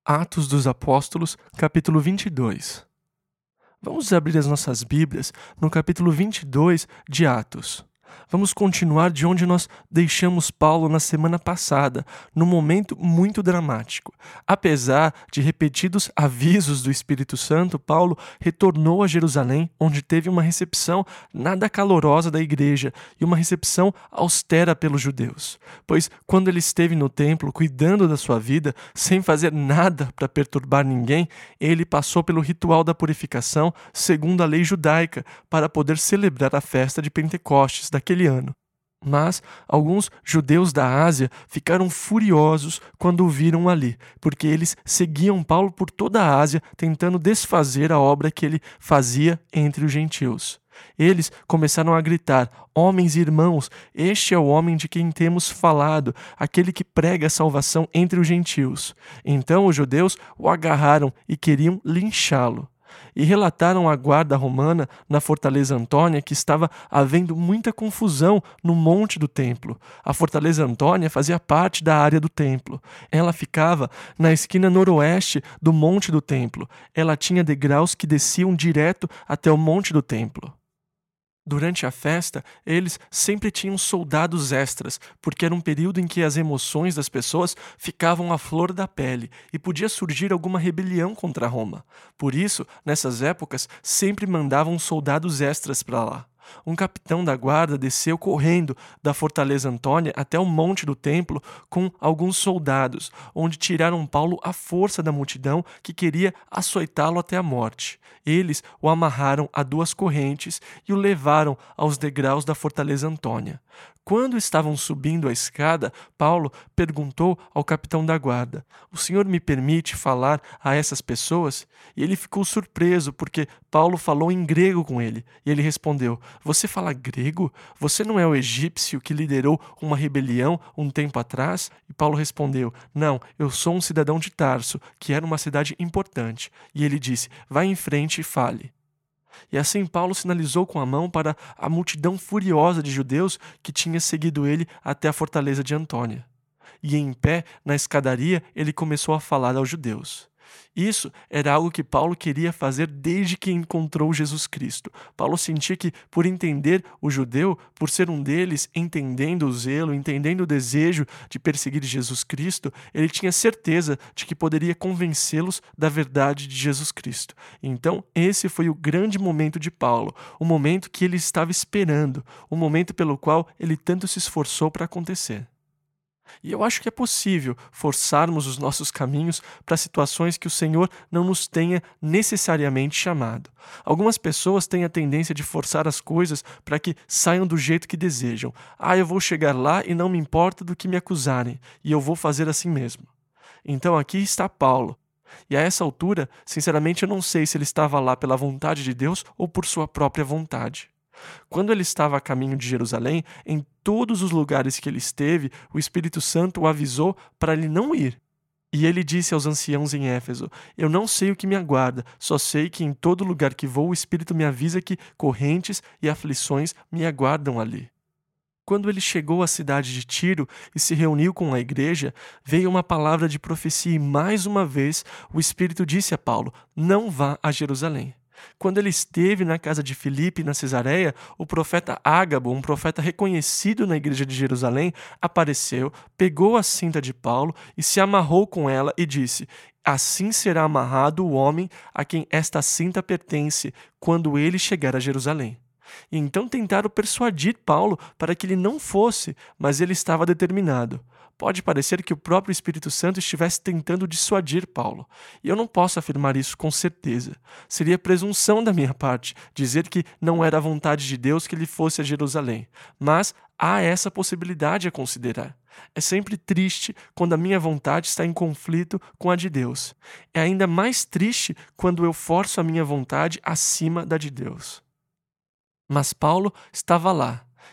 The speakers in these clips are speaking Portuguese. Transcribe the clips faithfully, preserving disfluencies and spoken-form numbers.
Atos dos Apóstolos, capítulo vinte e dois. Vamos abrir as nossas Bíblias no capítulo vinte e dois de Atos. Vamos continuar de onde nós deixamos Paulo na semana passada, num momento muito dramático. Apesar de repetidos avisos do Espírito Santo, Paulo retornou a Jerusalém, onde teve uma recepção nada calorosa da igreja e uma recepção austera pelos judeus. Pois quando ele esteve no templo cuidando da sua vida, sem fazer nada para perturbar ninguém, ele passou pelo ritual da purificação segundo a lei judaica para poder celebrar a festa de Pentecostes daquele ano. Mas alguns judeus da Ásia ficaram furiosos quando o viram ali, porque eles seguiam Paulo por toda a Ásia, tentando desfazer a obra que ele fazia entre os gentios. Eles começaram a gritar: "Homens e irmãos, este é o homem de quem temos falado, aquele que prega a salvação entre os gentios." Então os judeus o agarraram e queriam linchá-lo. E relataram à guarda romana na Fortaleza Antônia que estava havendo muita confusão no monte do templo. A Fortaleza Antônia fazia parte da área do templo. Ela ficava na esquina noroeste do monte do templo. Ela tinha degraus que desciam direto até o monte do templo. Durante a festa, eles sempre tinham soldados extras, porque era um período em que as emoções das pessoas ficavam à flor da pele e podia surgir alguma rebelião contra Roma. Por isso, nessas épocas, sempre mandavam soldados extras para lá. Um capitão da guarda desceu correndo da Fortaleza Antônia até o monte do templo com alguns soldados, onde tiraram Paulo à força da multidão que queria açoitá-lo até a morte. Eles o amarraram a duas correntes e o levaram aos degraus da Fortaleza Antônia. Quando estavam subindo a escada, Paulo perguntou ao capitão da guarda: "O senhor me permite falar a essas pessoas?" E ele ficou surpreso porque Paulo falou em grego com ele. E ele respondeu: "Você fala grego? Você não é o egípcio que liderou uma rebelião um tempo atrás?" E Paulo respondeu: "Não, eu sou um cidadão de Tarso, que era uma cidade importante." E ele disse: "Vá em frente e fale." E assim Paulo sinalizou com a mão para a multidão furiosa de judeus que tinha seguido ele até a fortaleza de Antônia. E em pé, na escadaria, ele começou a falar aos judeus. Isso era algo que Paulo queria fazer desde que encontrou Jesus Cristo. Paulo sentia que, por entender o judeu, por ser um deles, entendendo o zelo, entendendo o desejo de perseguir Jesus Cristo, ele tinha certeza de que poderia convencê-los da verdade de Jesus Cristo. Então, esse foi o grande momento de Paulo, o momento que ele estava esperando, o momento pelo qual ele tanto se esforçou para acontecer. E eu acho que é possível forçarmos os nossos caminhos para situações que o Senhor não nos tenha necessariamente chamado. Algumas pessoas têm a tendência de forçar as coisas para que saiam do jeito que desejam. Ah, eu vou chegar lá e não me importa do que me acusarem, e eu vou fazer assim mesmo. Então aqui está Paulo. E a essa altura, sinceramente, eu não sei se ele estava lá pela vontade de Deus ou por sua própria vontade. Quando ele estava a caminho de Jerusalém, em todos os lugares que ele esteve, o Espírito Santo o avisou para ele não ir. E ele disse aos anciãos em Éfeso: "Eu não sei o que me aguarda, só sei que em todo lugar que vou o Espírito me avisa que correntes e aflições me aguardam ali." Quando ele chegou à cidade de Tiro e se reuniu com a igreja, veio uma palavra de profecia e mais uma vez o Espírito disse a Paulo: "Não vá a Jerusalém." Quando ele esteve na casa de Filipe, na Cesareia, o profeta Ágabo, um profeta reconhecido na igreja de Jerusalém, apareceu, pegou a cinta de Paulo e se amarrou com ela e disse: "Assim será amarrado o homem a quem esta cinta pertence, quando ele chegar a Jerusalém." E então tentaram persuadir Paulo para que ele não fosse, mas ele estava determinado. Pode parecer que o próprio Espírito Santo estivesse tentando dissuadir Paulo. E eu não posso afirmar isso com certeza. Seria presunção da minha parte dizer que não era a vontade de Deus que ele fosse a Jerusalém. Mas há essa possibilidade a considerar. É sempre triste quando a minha vontade está em conflito com a de Deus. É ainda mais triste quando eu forço a minha vontade acima da de Deus. Mas Paulo estava lá.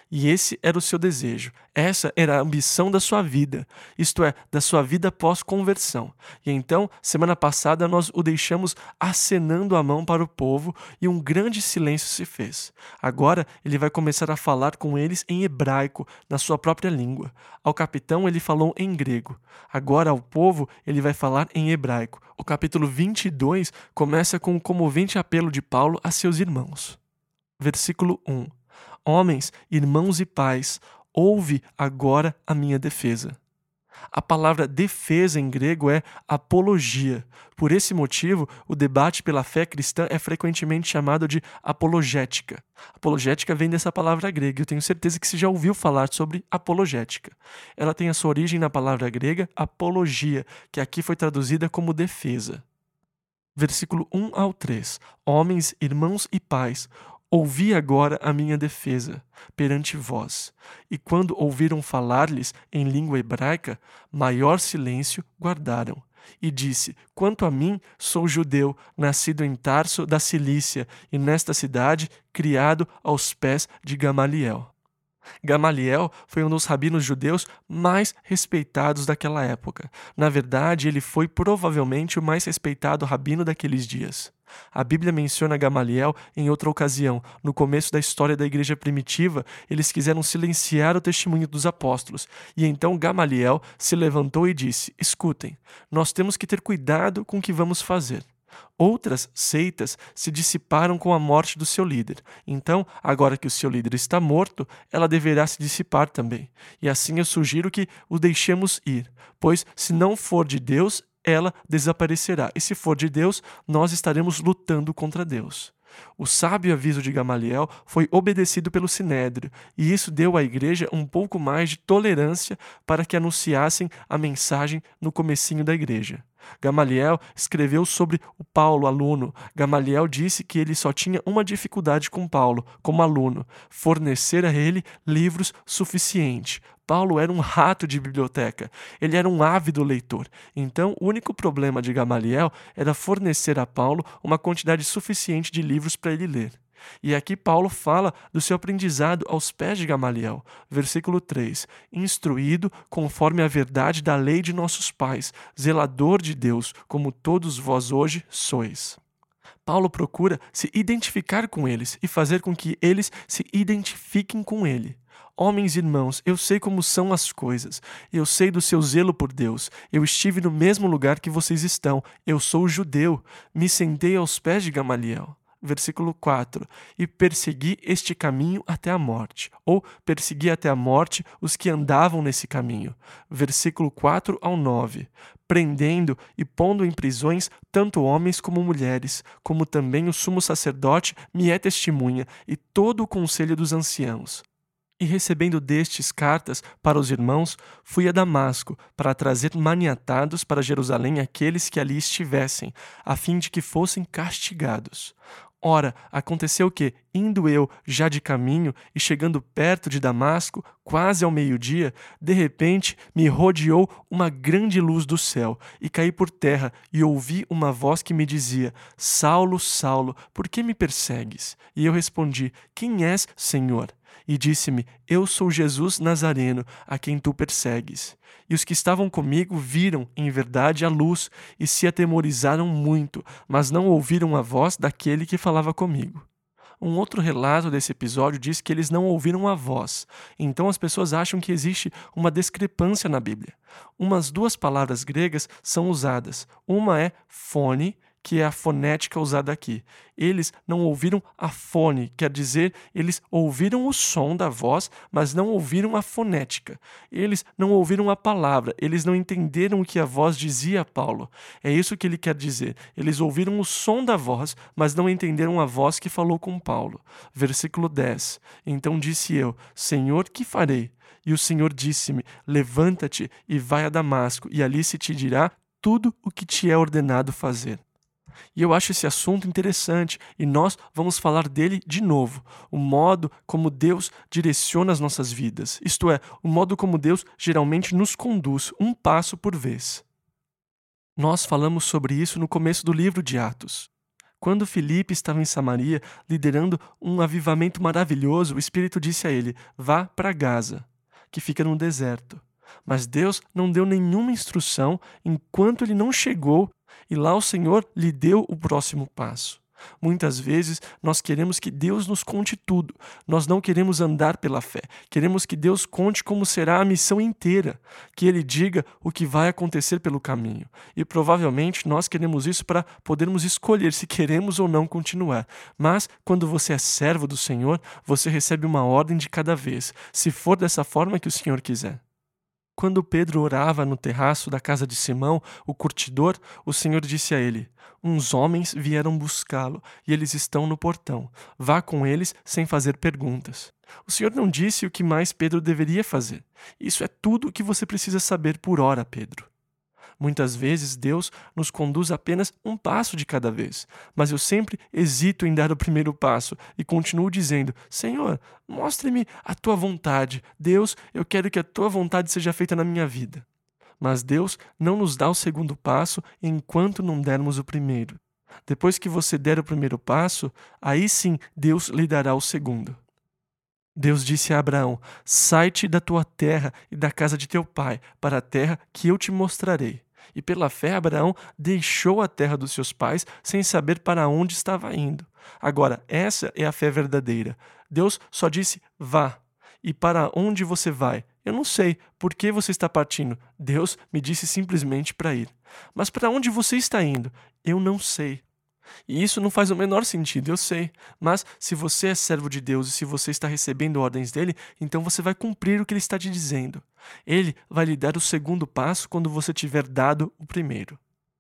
E esse era o seu desejo, essa era a ambição da sua vida, isto é, da sua vida pós-conversão. E então, semana passada, nós o deixamos acenando a mão para o povo e um grande silêncio se fez. Agora, ele vai começar a falar com eles em hebraico, na sua própria língua. Ao capitão, ele falou em grego. Agora, ao povo, ele vai falar em hebraico. O capítulo vinte e dois começa com um comovente apelo de Paulo a seus irmãos. Versículo um. Homens, irmãos e pais, ouve agora a minha defesa. A palavra defesa em grego é apologia. Por esse motivo, o debate pela fé cristã é frequentemente chamado de apologética. Apologética vem dessa palavra grega. Eu tenho certeza que você já ouviu falar sobre apologética. Ela tem a sua origem na palavra grega apologia, que aqui foi traduzida como defesa. Versículo um ao três. Homens, irmãos e pais, ouvi agora a minha defesa perante vós. E quando ouviram falar-lhes em língua hebraica, maior silêncio guardaram. E disse, quanto a mim, sou judeu, nascido em Tarso da Cilícia, e nesta cidade, criado aos pés de Gamaliel. Gamaliel foi um dos rabinos judeus mais respeitados daquela época. Na verdade, ele foi provavelmente o mais respeitado rabino daqueles dias. A Bíblia menciona Gamaliel em outra ocasião. No começo da história da igreja primitiva, eles quiseram silenciar o testemunho dos apóstolos. E então Gamaliel se levantou e disse, escutem, nós temos que ter cuidado com o que vamos fazer. Outras seitas se dissiparam com a morte do seu líder. Então, agora que o seu líder está morto, ela deverá se dissipar também. E assim eu sugiro que o deixemos ir, pois se não for de Deus, ela desaparecerá. E se for de Deus, nós estaremos lutando contra Deus. O sábio aviso de Gamaliel foi obedecido pelo Sinédrio, e isso deu à igreja um pouco mais de tolerância para que anunciassem a mensagem no comecinho da igreja. Gamaliel escreveu sobre o Paulo, aluno. Gamaliel disse que ele só tinha uma dificuldade com Paulo, como aluno, fornecer a ele livros suficiente. Paulo era um rato de biblioteca, ele era um ávido leitor. Então, o único problema de Gamaliel era fornecer a Paulo uma quantidade suficiente de livros para ele ler. E aqui Paulo fala do seu aprendizado aos pés de Gamaliel. Versículo três. Instruído conforme a verdade da lei de nossos pais, zelador de Deus, como todos vós hoje sois. Paulo procura se identificar com eles e fazer com que eles se identifiquem com ele. Homens e irmãos, eu sei como são as coisas. Eu sei do seu zelo por Deus. Eu estive no mesmo lugar que vocês estão. Eu sou judeu. Me sentei aos pés de Gamaliel. Versículo quatro. E persegui este caminho até a morte. Ou persegui até a morte os que andavam nesse caminho. Versículo quatro ao nove. Prendendo e pondo em prisões tanto homens como mulheres, como também o sumo sacerdote me é testemunha, e todo o conselho dos anciãos. E recebendo destes cartas para os irmãos, fui a Damasco, para trazer maniatados para Jerusalém aqueles que ali estivessem, a fim de que fossem castigados. Ora, aconteceu que, indo eu já de caminho e chegando perto de Damasco, quase ao meio-dia, de repente me rodeou uma grande luz do céu, e caí por terra, e ouvi uma voz que me dizia, Saulo, Saulo, por que me persegues? E eu respondi, quem és, Senhor? E disse-me, eu sou Jesus Nazareno, a quem tu persegues. E os que estavam comigo viram, em verdade, a luz, e se atemorizaram muito, mas não ouviram a voz daquele que falava comigo. Um outro relato desse episódio diz que eles não ouviram a voz. Então as pessoas acham que existe uma discrepância na Bíblia. Umas duas palavras gregas são usadas. Uma é fone, que é a fonética usada aqui. Eles não ouviram a fone, quer dizer, eles ouviram o som da voz, mas não ouviram a fonética. Eles não ouviram a palavra, eles não entenderam o que a voz dizia a Paulo. É isso que ele quer dizer. Eles ouviram o som da voz, mas não entenderam a voz que falou com Paulo. Versículo dez. Então disse eu, Senhor, que farei? E o Senhor disse-me, levanta-te e vai a Damasco, e ali se te dirá tudo o que te é ordenado fazer. E eu acho esse assunto interessante e nós vamos falar dele de novo. O modo como Deus direciona as nossas vidas. Isto é, o modo como Deus geralmente nos conduz um passo por vez. Nós falamos sobre isso no começo do livro de Atos. Quando Filipe estava em Samaria, liderando um avivamento maravilhoso, o Espírito disse a ele: vá para Gaza, que fica no deserto. Mas Deus não deu nenhuma instrução enquanto ele não chegou, e lá o Senhor lhe deu o próximo passo. Muitas vezes nós queremos que Deus nos conte tudo. Nós não queremos andar pela fé. Queremos que Deus conte como será a missão inteira, que Ele diga o que vai acontecer pelo caminho. E provavelmente nós queremos isso para podermos escolher se queremos ou não continuar. Mas quando você é servo do Senhor, você recebe uma ordem de cada vez, se for dessa forma que o Senhor quiser. Quando Pedro orava no terraço da casa de Simão, o curtidor, o Senhor disse a ele: uns homens vieram buscá-lo e eles estão no portão. Vá com eles sem fazer perguntas. O Senhor não disse o que mais Pedro deveria fazer. Isso é tudo o que você precisa saber por hora, Pedro. Muitas vezes Deus nos conduz apenas um passo de cada vez, mas eu sempre hesito em dar o primeiro passo e continuo dizendo: Senhor, mostre-me a tua vontade. Deus, eu quero que a tua vontade seja feita na minha vida. Mas Deus não nos dá o segundo passo enquanto não dermos o primeiro. Depois que você der o primeiro passo, aí sim Deus lhe dará o segundo. Deus disse a Abraão: sai-te da tua terra e da casa de teu pai, para a terra que eu te mostrarei. E pela fé Abraão deixou a terra dos seus pais sem saber para onde estava indo. Agora, essa é a fé verdadeira. Deus só disse: vá. E para onde você vai? Eu não sei. Por que você está partindo? Deus me disse simplesmente para ir. Mas para onde você está indo? Eu não sei. E isso não faz o menor sentido, eu sei. Mas se você é servo de Deus e se você está recebendo ordens dele, então você vai cumprir o que ele está te dizendo. Ele vai lhe dar o segundo passo quando você tiver dado o primeiro.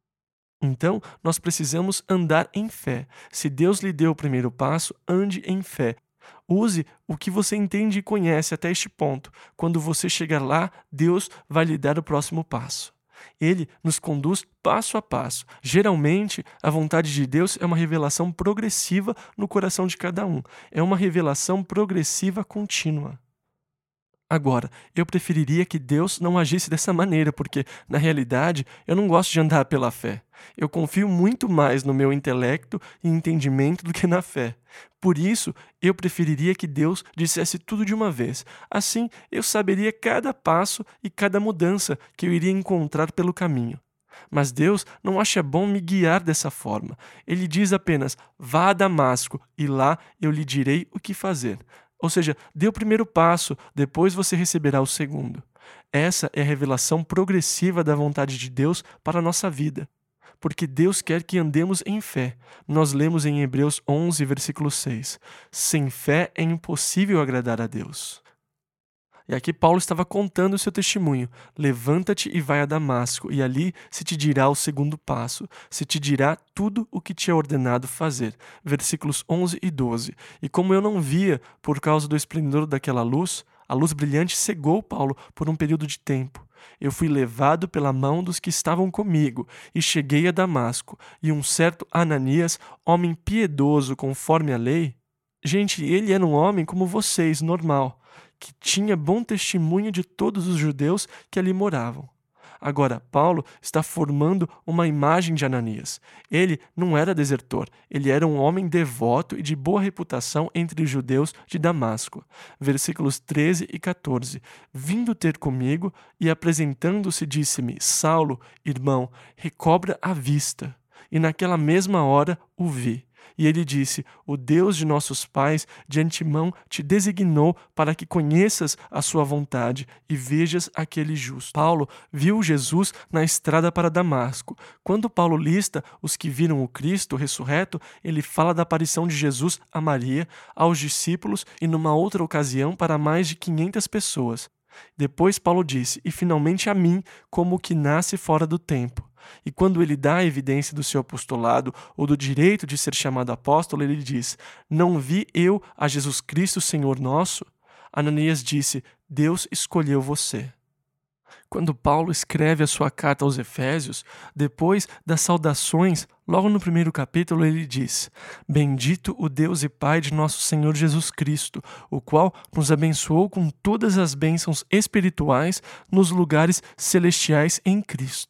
Então, nós precisamos andar em fé. Se Deus lhe deu o primeiro passo, ande em fé. Use o que você entende e conhece até este ponto. Quando você chegar lá, Deus vai lhe dar o próximo passo. Ele nos conduz passo a passo. Geralmente, a vontade de Deus é uma revelação progressiva no coração de cada um. É uma revelação progressiva contínua. Agora, eu preferiria que Deus não agisse dessa maneira, porque, na realidade, eu não gosto de andar pela fé. Eu confio muito mais no meu intelecto e entendimento do que na fé. Por isso, eu preferiria que Deus dissesse tudo de uma vez. Assim, eu saberia cada passo e cada mudança que eu iria encontrar pelo caminho. Mas Deus não acha bom me guiar dessa forma. Ele diz apenas: vá a Damasco e lá eu lhe direi o que fazer. Ou seja, dê o primeiro passo, depois você receberá o segundo. Essa é a revelação progressiva da vontade de Deus para a nossa vida. Porque Deus quer que andemos em fé. Nós lemos em Hebreus onze, versículo seis. Sem fé é impossível agradar a Deus. E aqui Paulo estava contando o seu testemunho. Levanta-te e vai a Damasco, e ali se te dirá o segundo passo. Se te dirá tudo o que te é ordenado fazer. Versículos onze e doze. E como eu não via por causa do esplendor daquela luz, a luz brilhante cegou Paulo por um período de tempo. Eu fui levado pela mão dos que estavam comigo e cheguei a Damasco. E um certo Ananias, homem piedoso conforme a lei... Gente, ele era um homem como vocês, normal, que tinha bom testemunho de todos os judeus que ali moravam. Agora, Paulo está formando uma imagem de Ananias. Ele não era desertor, ele era um homem devoto e de boa reputação entre os judeus de Damasco. Versículos treze e quatorze. Vindo ter comigo e apresentando-se, disse-me: Saulo, irmão, recobra a vista. E naquela mesma hora o vi. E ele disse: o Deus de nossos pais de antemão te designou para que conheças a sua vontade e vejas aquele justo. Paulo viu Jesus na estrada para Damasco. Quando Paulo lista os que viram o Cristo ressurreto, ele fala da aparição de Jesus a Maria, aos discípulos e numa outra ocasião para mais de quinhentas pessoas. Depois Paulo disse: e finalmente a mim, como o que nasce fora do tempo. E quando ele dá a evidência do seu apostolado ou do direito de ser chamado apóstolo, ele diz: não vi eu a Jesus Cristo, Senhor nosso? Ananias disse: Deus escolheu você. Quando Paulo escreve a sua carta aos Efésios, depois das saudações, logo no primeiro capítulo ele diz: bendito o Deus e Pai de nosso Senhor Jesus Cristo, o qual nos abençoou com todas as bênçãos espirituais nos lugares celestiais em Cristo.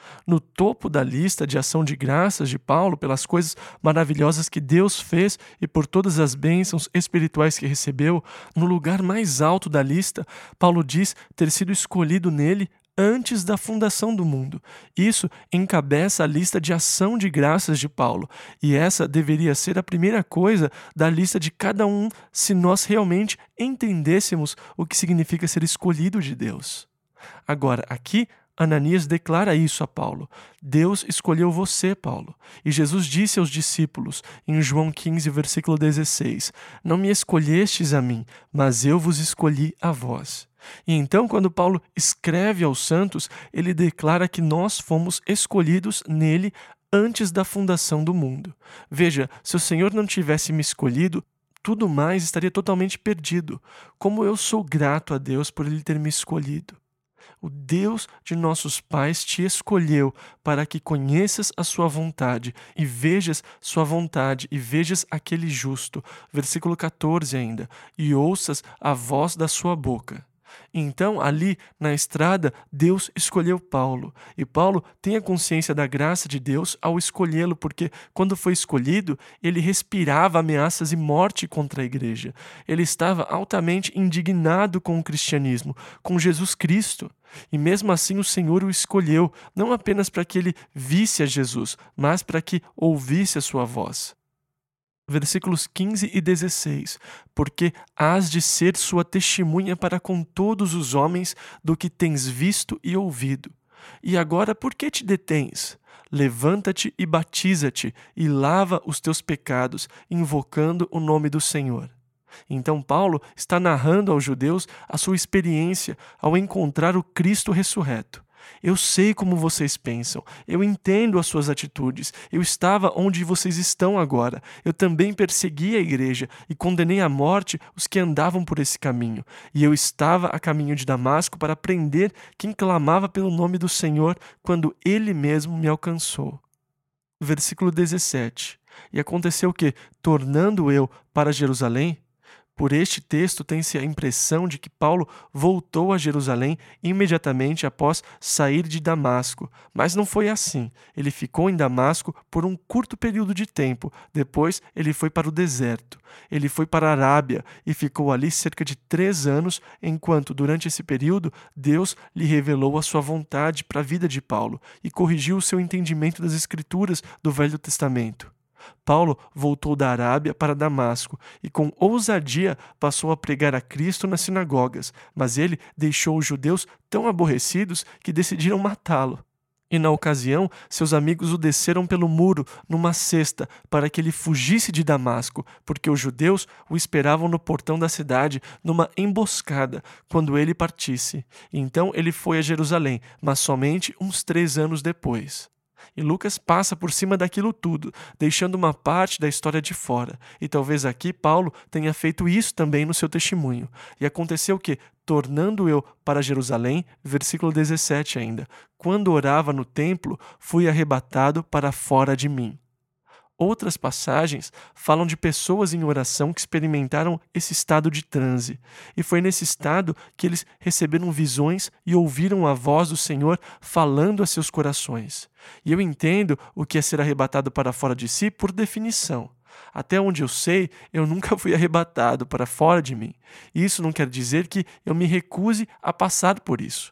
No topo da lista de ação de graças de Paulo pelas coisas maravilhosas que Deus fez e por todas as bênçãos espirituais que recebeu, no lugar mais alto da lista, Paulo diz ter sido escolhido nele antes da fundação do mundo. Isso encabeça a lista de ação de graças de Paulo, e essa deveria ser a primeira coisa da lista de cada um se nós realmente entendêssemos o que significa ser escolhido de Deus. Agora, aqui, Ananias declara isso a Paulo. Deus escolheu você, Paulo. E Jesus disse aos discípulos, em João quinze, versículo dezesseis, não me escolhestes a mim, mas eu vos escolhi a vós. E então, quando Paulo escreve aos santos, ele declara que nós fomos escolhidos nele antes da fundação do mundo. Veja, se o Senhor não tivesse me escolhido, tudo mais estaria totalmente perdido. Como eu sou grato a Deus por ele ter me escolhido. O Deus de nossos pais te escolheu para que conheças a sua vontade e vejas sua vontade e vejas aquele justo. Versículo quatorze ainda. E ouças a voz da sua boca. Então, ali na estrada, Deus escolheu Paulo. E Paulo tem a consciência da graça de Deus ao escolhê-lo, porque quando foi escolhido, ele respirava ameaças e morte contra a igreja. Ele estava altamente indignado com o cristianismo, com Jesus Cristo. E mesmo assim o Senhor o escolheu, não apenas para que ele visse a Jesus, mas para que ouvisse a sua voz. Versículos quinze e dezesseis, porque hás de ser sua testemunha para com todos os homens do que tens visto e ouvido. E agora por que te detens? Levanta-te e batiza-te e lava os teus pecados, invocando o nome do Senhor. Então Paulo está narrando aos judeus a sua experiência ao encontrar o Cristo ressurreto. Eu sei como vocês pensam, eu entendo as suas atitudes, eu estava onde vocês estão agora. Eu também persegui a igreja e condenei à morte os que andavam por esse caminho. E eu estava a caminho de Damasco para prender quem clamava pelo nome do Senhor quando ele mesmo me alcançou. Versículo dezessete. E aconteceu que, tornando eu para Jerusalém, por este texto tem-se a impressão de que Paulo voltou a Jerusalém imediatamente após sair de Damasco, mas não foi assim. Ele ficou em Damasco por um curto período de tempo, depois ele foi para o deserto. Ele foi para a Arábia e ficou ali cerca de três anos, enquanto, durante esse período, Deus lhe revelou a sua vontade para a vida de Paulo e corrigiu o seu entendimento das Escrituras do Velho Testamento. Paulo voltou da Arábia para Damasco e com ousadia passou a pregar a Cristo nas sinagogas, mas ele deixou os judeus tão aborrecidos que decidiram matá-lo. E na ocasião, seus amigos o desceram pelo muro numa cesta para que ele fugisse de Damasco, porque os judeus o esperavam no portão da cidade numa emboscada quando ele partisse. Então ele foi a Jerusalém, mas somente uns três anos depois. E Lucas passa por cima daquilo tudo, deixando uma parte da história de fora. E talvez aqui Paulo tenha feito isso também no seu testemunho. E aconteceu que, tornando eu para Jerusalém, versículo dezessete ainda, quando orava no templo, fui arrebatado para fora de mim. Outras passagens falam de pessoas em oração que experimentaram esse estado de transe. E foi nesse estado que eles receberam visões e ouviram a voz do Senhor falando a seus corações. E eu entendo o que é ser arrebatado para fora de si por definição. Até onde eu sei, eu nunca fui arrebatado para fora de mim. Isso não quer dizer que eu me recuse a passar por isso.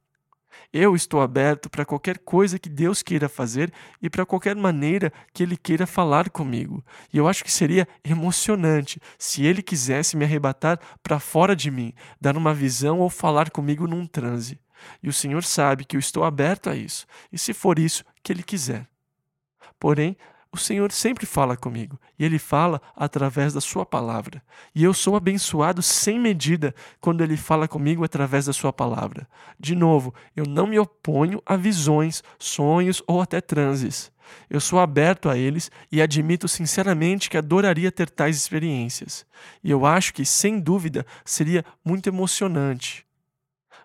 Eu estou aberto para qualquer coisa que Deus queira fazer e para qualquer maneira que Ele queira falar comigo. E eu acho que seria emocionante se Ele quisesse me arrebatar para fora de mim, dar uma visão ou falar comigo num transe. E o Senhor sabe que eu estou aberto a isso, e se for isso que Ele quiser. Porém, o Senhor sempre fala comigo, e Ele fala através da sua palavra. E eu sou abençoado sem medida quando Ele fala comigo através da sua palavra. De novo, eu não me oponho a visões, sonhos ou até transes. Eu sou aberto a eles e admito sinceramente que adoraria ter tais experiências. E eu acho que, sem dúvida, seria muito emocionante.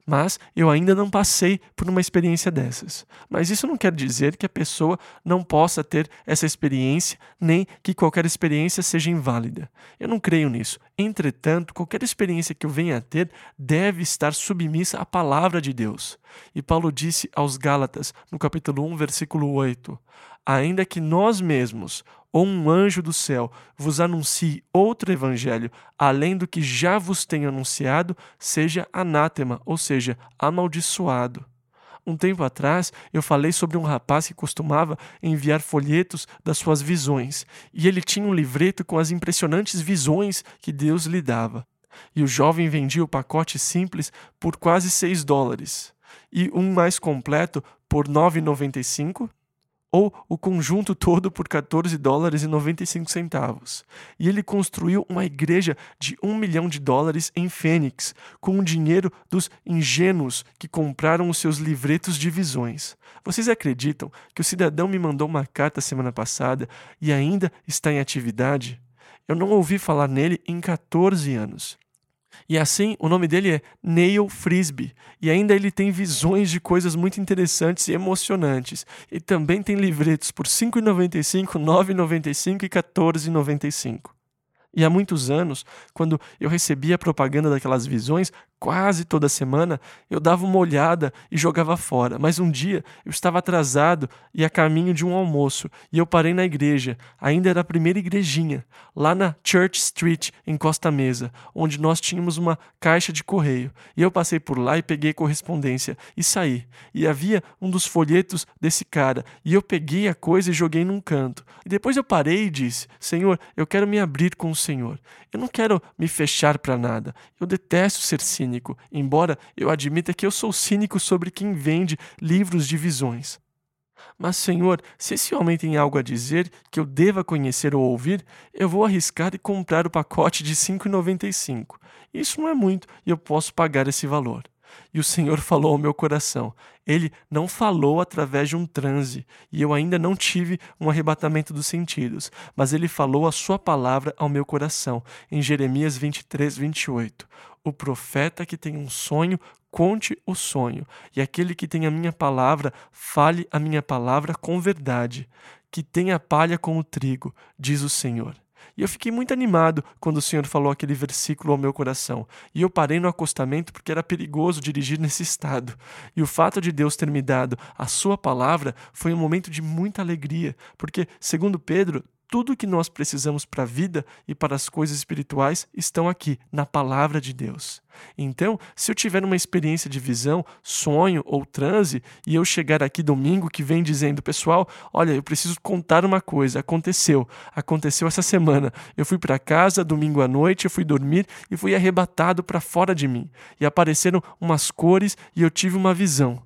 Mas eu ainda não passei por uma experiência dessas. Mas isso não quer dizer que a pessoa não possa ter essa experiência, nem que qualquer experiência seja inválida. Eu não creio nisso. Entretanto, qualquer experiência que eu venha a ter deve estar submissa à palavra de Deus. E Paulo disse aos Gálatas, no capítulo um, versículo oito, ainda que nós mesmos, ou um anjo do céu, vos anuncie outro evangelho, além do que já vos tenho anunciado, seja anátema, ou seja, amaldiçoado. Um tempo atrás, eu falei sobre um rapaz que costumava enviar folhetos das suas visões, e ele tinha um livreto com as impressionantes visões que Deus lhe dava. E o jovem vendia o pacote simples por quase seis dólares, e um mais completo por nove reais e noventa e cinco centavos, ou o conjunto todo por quatorze dólares e noventa e cinco centavos. E ele construiu uma igreja de um milhão de dólares em Fênix, com o dinheiro dos ingênuos que compraram os seus livretos de visões. Vocês acreditam que o cidadão me mandou uma carta semana passada e ainda está em atividade? Eu não ouvi falar nele em quatorze anos. E assim, o nome dele é Neil Frisbee, e ainda ele tem visões de coisas muito interessantes e emocionantes. E também tem livretos por cinco reais e noventa e cinco centavos, nove reais e noventa e cinco centavos e quatorze reais e noventa e cinco centavos. E há muitos anos, quando eu recebia a propaganda daquelas visões, quase toda semana, eu dava uma olhada e jogava fora. Mas um dia eu estava atrasado e a caminho de um almoço, e eu parei na igreja, ainda era a primeira igrejinha, lá na Church Street, em Costa Mesa, onde nós tínhamos uma caixa de correio. E eu passei por lá e peguei correspondência e saí. E havia um dos folhetos desse cara, e eu peguei a coisa e joguei num canto. E depois eu parei e disse, Senhor, eu quero me abrir com o Senhor. Eu não quero me fechar para nada. Eu detesto ser cínico, embora eu admita que eu sou cínico sobre quem vende livros de visões. Mas, Senhor, se esse homem tem algo a dizer que eu deva conhecer ou ouvir, eu vou arriscar e comprar o pacote de cinco reais e noventa e cinco centavos. Isso não é muito e eu posso pagar esse valor. E o Senhor falou ao meu coração. Ele não falou através de um transe, e eu ainda não tive um arrebatamento dos sentidos, mas ele falou a sua palavra ao meu coração, em Jeremias vinte e três, vinte e oito. O profeta que tem um sonho, conte o sonho, e aquele que tem a minha palavra, fale a minha palavra com verdade, que tenha palha com o trigo, diz o Senhor. E eu fiquei muito animado quando o Senhor falou aquele versículo ao meu coração. E eu parei no acostamento porque era perigoso dirigir nesse estado. E o fato de Deus ter me dado a sua palavra foi um momento de muita alegria, porque, segundo Pedro, tudo o que nós precisamos para a vida e para as coisas espirituais estão aqui, na palavra de Deus. Então, se eu tiver uma experiência de visão, sonho ou transe, e eu chegar aqui domingo que vem dizendo, pessoal, olha, eu preciso contar uma coisa, aconteceu, aconteceu essa semana. Eu fui para casa, domingo à noite, eu fui dormir e fui arrebatado para fora de mim. E apareceram umas cores e eu tive uma visão.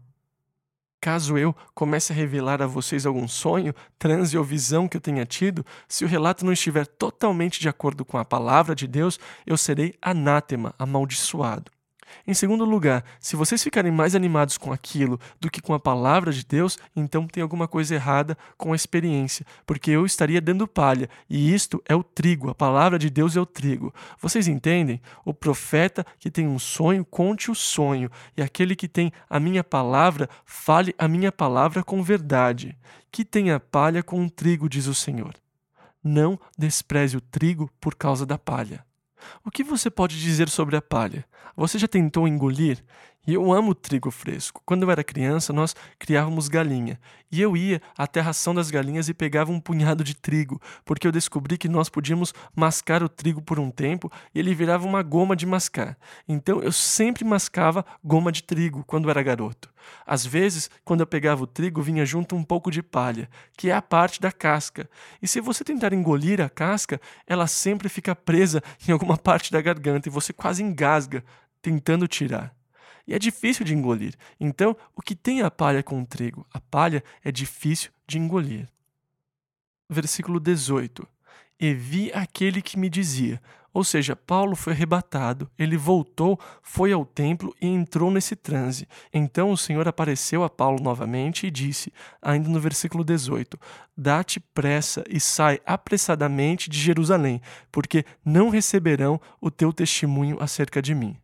Caso eu comece a revelar a vocês algum sonho, transe ou visão que eu tenha tido, se o relato não estiver totalmente de acordo com a palavra de Deus, eu serei anátema, amaldiçoado. Em segundo lugar, se vocês ficarem mais animados com aquilo do que com a palavra de Deus, então tem alguma coisa errada com a experiência, porque eu estaria dando palha, e isto é o trigo, a palavra de Deus é o trigo. Vocês entendem? O profeta que tem um sonho, conte o sonho, e aquele que tem a minha palavra, fale a minha palavra com verdade. Que tenha palha com o trigo, diz o Senhor. Não despreze o trigo por causa da palha. O que você pode dizer sobre a palha? Você já tentou engolir? E eu amo trigo fresco. Quando eu era criança, nós criávamos galinha. E eu ia até a ração das galinhas e pegava um punhado de trigo, porque eu descobri que nós podíamos mascar o trigo por um tempo e ele virava uma goma de mascar. Então eu sempre mascava goma de trigo quando era garoto. Às vezes, quando eu pegava o trigo, vinha junto um pouco de palha, que é a parte da casca. E se você tentar engolir a casca, ela sempre fica presa em alguma parte da garganta e você quase engasga tentando tirar. E é difícil de engolir. Então, o que tem a palha com o trigo? A palha é difícil de engolir. Versículo dezoito. E vi aquele que me dizia, ou seja, Paulo foi arrebatado, ele voltou, foi ao templo e entrou nesse transe. Então o Senhor apareceu a Paulo novamente e disse, ainda no versículo dezoito, dá-te pressa e sai apressadamente de Jerusalém, porque não receberão o teu testemunho acerca de mim.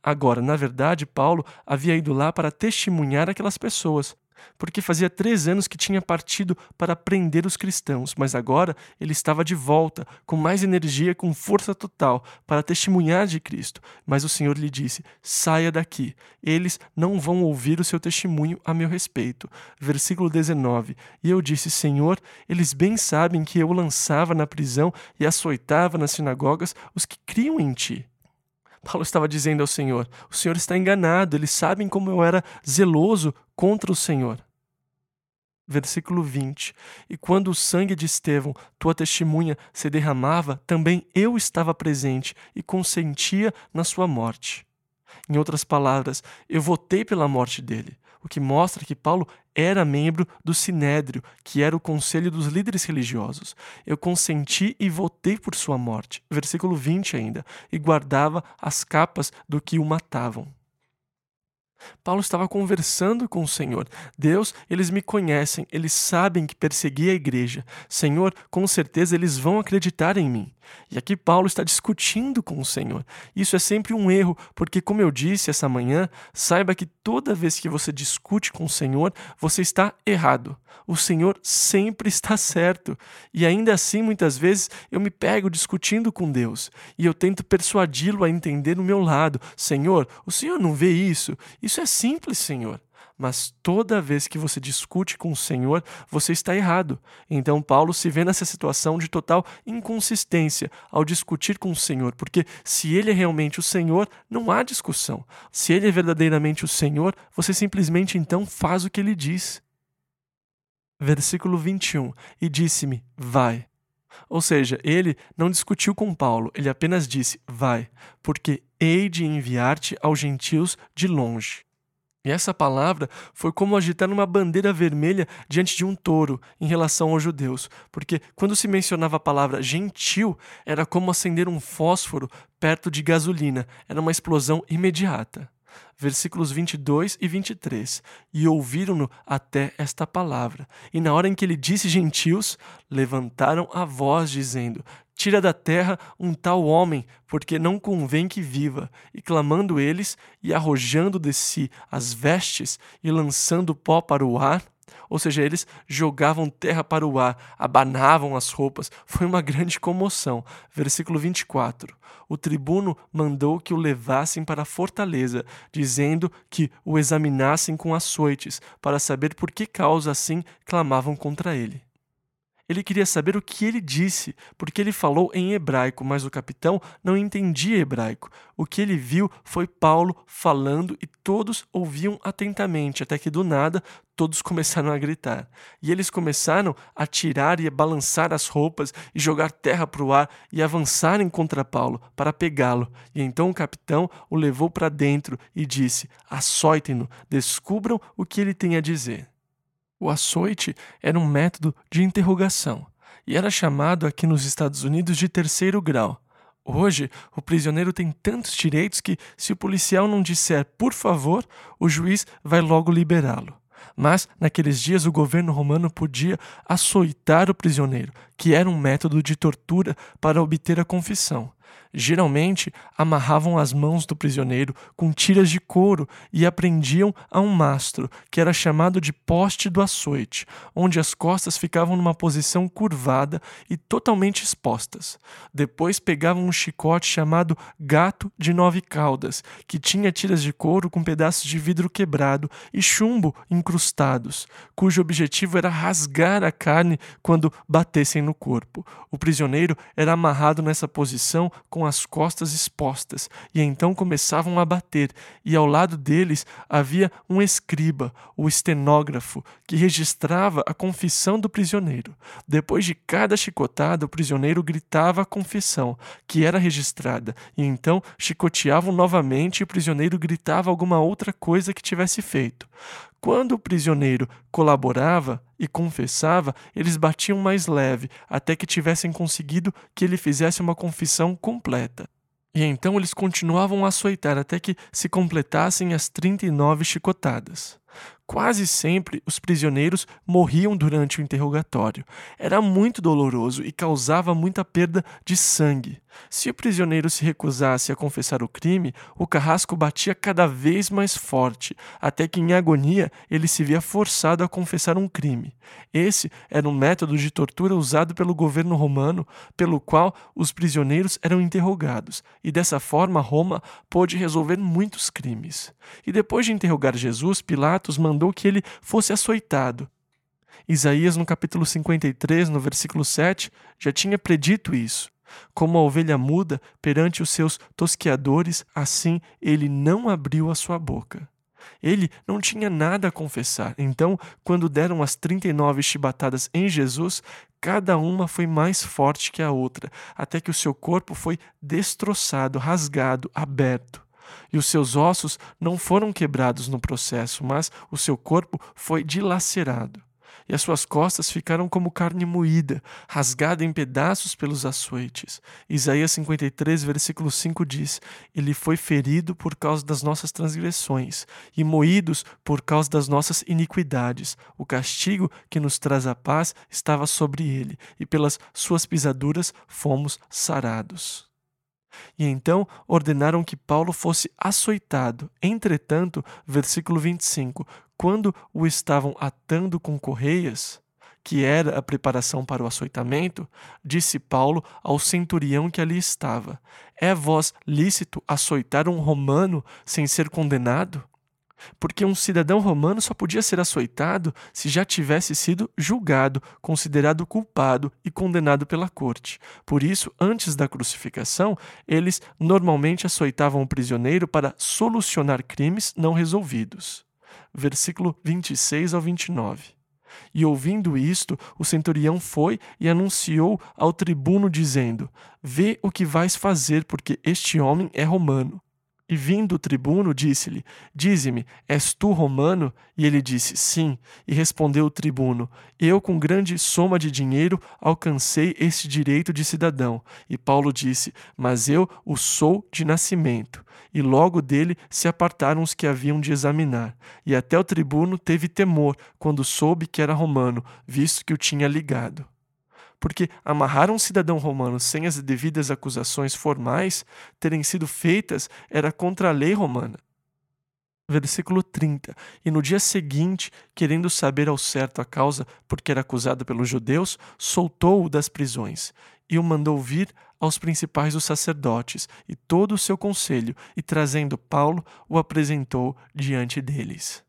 Agora, na verdade, Paulo havia ido lá para testemunhar aquelas pessoas, porque fazia três anos que tinha partido para prender os cristãos, mas agora ele estava de volta, com mais energia, com força total, para testemunhar de Cristo. Mas o Senhor lhe disse: saia daqui, eles não vão ouvir o seu testemunho a meu respeito. Versículo dezenove, e eu disse: Senhor, eles bem sabem que eu lançava na prisão e açoitava nas sinagogas os que criam em ti. Paulo estava dizendo ao Senhor: o Senhor está enganado, eles sabem como eu era zeloso contra o Senhor. Versículo vinte, e quando o sangue de Estevão, tua testemunha, se derramava, também eu estava presente e consentia na sua morte. Em outras palavras, eu votei pela morte dele, o que mostra que Paulo era membro do Sinédrio, que era o conselho dos líderes religiosos. Eu consenti e votei por sua morte. Versículo vinte ainda, e guardava as capas do que o matavam. Paulo estava conversando com o Senhor. Deus, eles me conhecem, eles sabem que persegui a igreja. Senhor, com certeza eles vão acreditar em mim. E aqui Paulo está discutindo com o Senhor. Isso é sempre um erro, porque como eu disse essa manhã, saiba que toda vez que você discute com o Senhor, você está errado. O Senhor sempre está certo. E ainda assim, muitas vezes, eu me pego discutindo com Deus. E eu tento persuadi-lo a entender o meu lado. Senhor, o Senhor não vê isso? Isso é simples, Senhor. Mas toda vez que você discute com o Senhor, você está errado. Então Paulo se vê nessa situação de total inconsistência ao discutir com o Senhor, porque se ele é realmente o Senhor, não há discussão. Se ele é verdadeiramente o Senhor, você simplesmente então faz o que ele diz. Versículo vinte e um, e disse-me, vai. Ou seja, ele não discutiu com Paulo, ele apenas disse, vai, porque hei de enviar-te aos gentios de longe. E essa palavra foi como agitar uma bandeira vermelha diante de um touro em relação aos judeus, porque quando se mencionava a palavra gentil, era como acender um fósforo perto de gasolina, era uma explosão imediata. Versículos vinte e dois e vinte e três, e ouviram-no até esta palavra. E na hora em que ele disse gentios, levantaram a voz, dizendo, tira da terra um tal homem, porque não convém que viva. E clamando eles, e arrojando de si as vestes, e lançando pó para o ar, ou seja, eles jogavam terra para o ar, abanavam as roupas, foi uma grande comoção. Versículo vinte e quatro. O tribuno mandou que o levassem para a fortaleza, dizendo que o examinassem com açoites, para saber por que causa assim clamavam contra ele. Ele queria saber o que ele disse, porque ele falou em hebraico, mas o capitão não entendia hebraico. O que ele viu foi Paulo falando e todos ouviam atentamente, até que do nada todos começaram a gritar. E eles começaram a tirar e a balançar as roupas e jogar terra para o ar e avançarem contra Paulo para pegá-lo. E então o capitão o levou para dentro e disse, açoitem-no, descubram o que ele tem a dizer. O açoite era um método de interrogação e era chamado aqui nos Estados Unidos de terceiro grau. Hoje, o prisioneiro tem tantos direitos que, se o policial não disser por favor, o juiz vai logo liberá-lo. Mas, naqueles dias, o governo romano podia açoitar o prisioneiro, que era um método de tortura para obter a confissão. Geralmente, amarravam as mãos do prisioneiro com tiras de couro e a prendiam a um mastro, que era chamado de poste do açoite, onde as costas ficavam numa posição curvada e totalmente expostas. Depois pegavam um chicote chamado gato de nove caudas, que tinha tiras de couro com pedaços de vidro quebrado e chumbo incrustados, cujo objetivo era rasgar a carne quando batessem no corpo. O prisioneiro era amarrado nessa posição com as costas expostas, e então começavam a bater, e ao lado deles havia um escriba, o estenógrafo, que registrava a confissão do prisioneiro. Depois de cada chicotada, o prisioneiro gritava a confissão, que era registrada, e então chicoteavam novamente e o prisioneiro gritava alguma outra coisa que tivesse feito. Quando o prisioneiro colaborava e confessava, eles batiam mais leve, até que tivessem conseguido que ele fizesse uma confissão completa. E então eles continuavam a açoitar até que se completassem as trinta e nove chicotadas. Quase sempre os prisioneiros morriam durante o interrogatório. Era muito doloroso e causava muita perda de sangue. Se o prisioneiro se recusasse a confessar o crime, o carrasco batia cada vez mais forte, até que em agonia ele se via forçado a confessar um crime. Esse era um método de tortura usado pelo governo romano, pelo qual os prisioneiros eram interrogados, e dessa forma Roma pôde resolver muitos crimes. E depois de interrogar Jesus, Pilatos mandou que ele fosse açoitado. Isaías, no capítulo cinquenta e três, no versículo sete, já tinha predito isso. Como a ovelha muda perante os seus tosqueadores, assim ele não abriu a sua boca. Ele não tinha nada a confessar, então, quando deram as trinta e nove chibatadas em Jesus, cada uma foi mais forte que a outra, até que o seu corpo foi destroçado, rasgado, aberto. E os seus ossos não foram quebrados no processo, mas o seu corpo foi dilacerado. E as suas costas ficaram como carne moída, rasgada em pedaços pelos açoites. Isaías cinquenta e três, versículo cinco diz: Ele foi ferido por causa das nossas transgressões e moídos por causa das nossas iniquidades. O castigo que nos traz a paz estava sobre ele, e pelas suas pisaduras fomos sarados. E então ordenaram que Paulo fosse açoitado. Entretanto, versículo vinte e cinco, quando o estavam atando com correias, que era a preparação para o açoitamento, disse Paulo ao centurião que ali estava: É vós lícito açoitar um romano sem ser condenado? Porque um cidadão romano só podia ser açoitado se já tivesse sido julgado, considerado culpado e condenado pela corte. Por isso, antes da crucificação, eles normalmente açoitavam o prisioneiro para solucionar crimes não resolvidos. Versículo vinte e seis ao vinte e nove. E ouvindo isto, o centurião foi e anunciou ao tribuno, dizendo: Vê o que vais fazer, porque este homem é romano. E vindo o tribuno, disse-lhe: Dize-me, és tu romano? E ele disse: Sim. E respondeu o tribuno: Eu, com grande soma de dinheiro, alcancei este direito de cidadão. E Paulo disse: Mas eu o sou de nascimento. E logo dele se apartaram os que haviam de examinar. E até o tribuno teve temor quando soube que era romano, visto que o tinha ligado. Porque amarrar um cidadão romano sem as devidas acusações formais terem sido feitas era contra a lei romana. Versículo trinta. E no dia seguinte, querendo saber ao certo a causa porque era acusado pelos judeus, soltou-o das prisões e o mandou vir aos principais dos sacerdotes e todo o seu conselho, e trazendo Paulo, o apresentou diante deles.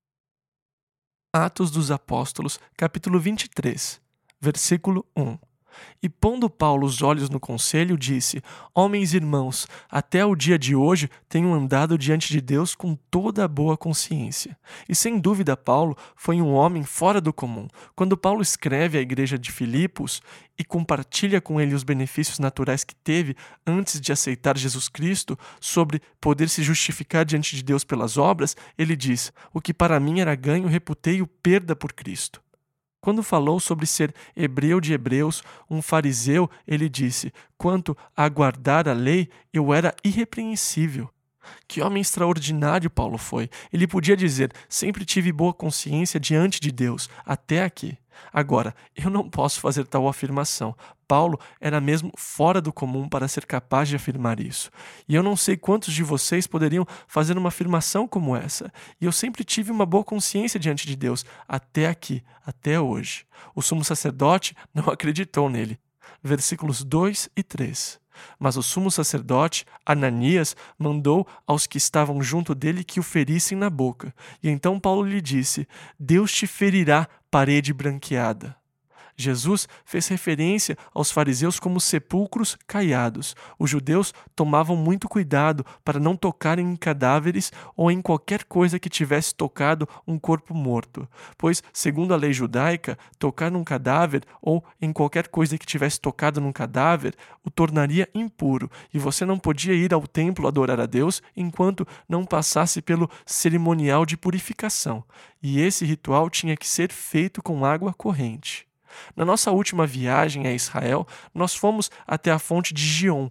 Atos dos Apóstolos, capítulo vinte e três. Versículo um. E pondo Paulo os olhos no conselho, disse: Homens e irmãos, até o dia de hoje tenho andado diante de Deus com toda a boa consciência. E sem dúvida Paulo foi um homem fora do comum. Quando Paulo escreve à igreja de Filipos e compartilha com ele os benefícios naturais que teve antes de aceitar Jesus Cristo, sobre poder se justificar diante de Deus pelas obras, ele diz: O que para mim era ganho, reputei-o perda por Cristo. Quando falou sobre ser hebreu de hebreus, um fariseu, ele disse: Quanto a guardar a lei, eu era irrepreensível. Que homem extraordinário Paulo foi! Ele podia dizer: sempre tive boa consciência diante de Deus, até aqui. Agora, eu não posso fazer tal afirmação. Paulo era mesmo fora do comum para ser capaz de afirmar isso. E eu não sei quantos de vocês poderiam fazer uma afirmação como essa. E eu sempre tive uma boa consciência diante de Deus, até aqui, até hoje. O sumo sacerdote não acreditou nele. Versículos dois e três. Mas o sumo sacerdote, Ananias, mandou aos que estavam junto dele que o ferissem na boca. E então Paulo lhe disse: Deus te ferirá, parede branqueada. Jesus fez referência aos fariseus como sepulcros caiados. Os judeus tomavam muito cuidado para não tocarem em cadáveres ou em qualquer coisa que tivesse tocado um corpo morto, pois, segundo a lei judaica, tocar num cadáver ou em qualquer coisa que tivesse tocado num cadáver o tornaria impuro, e você não podia ir ao templo adorar a Deus enquanto não passasse pelo cerimonial de purificação, e esse ritual tinha que ser feito com água corrente. Na nossa última viagem a Israel, nós fomos até a fonte de Gion.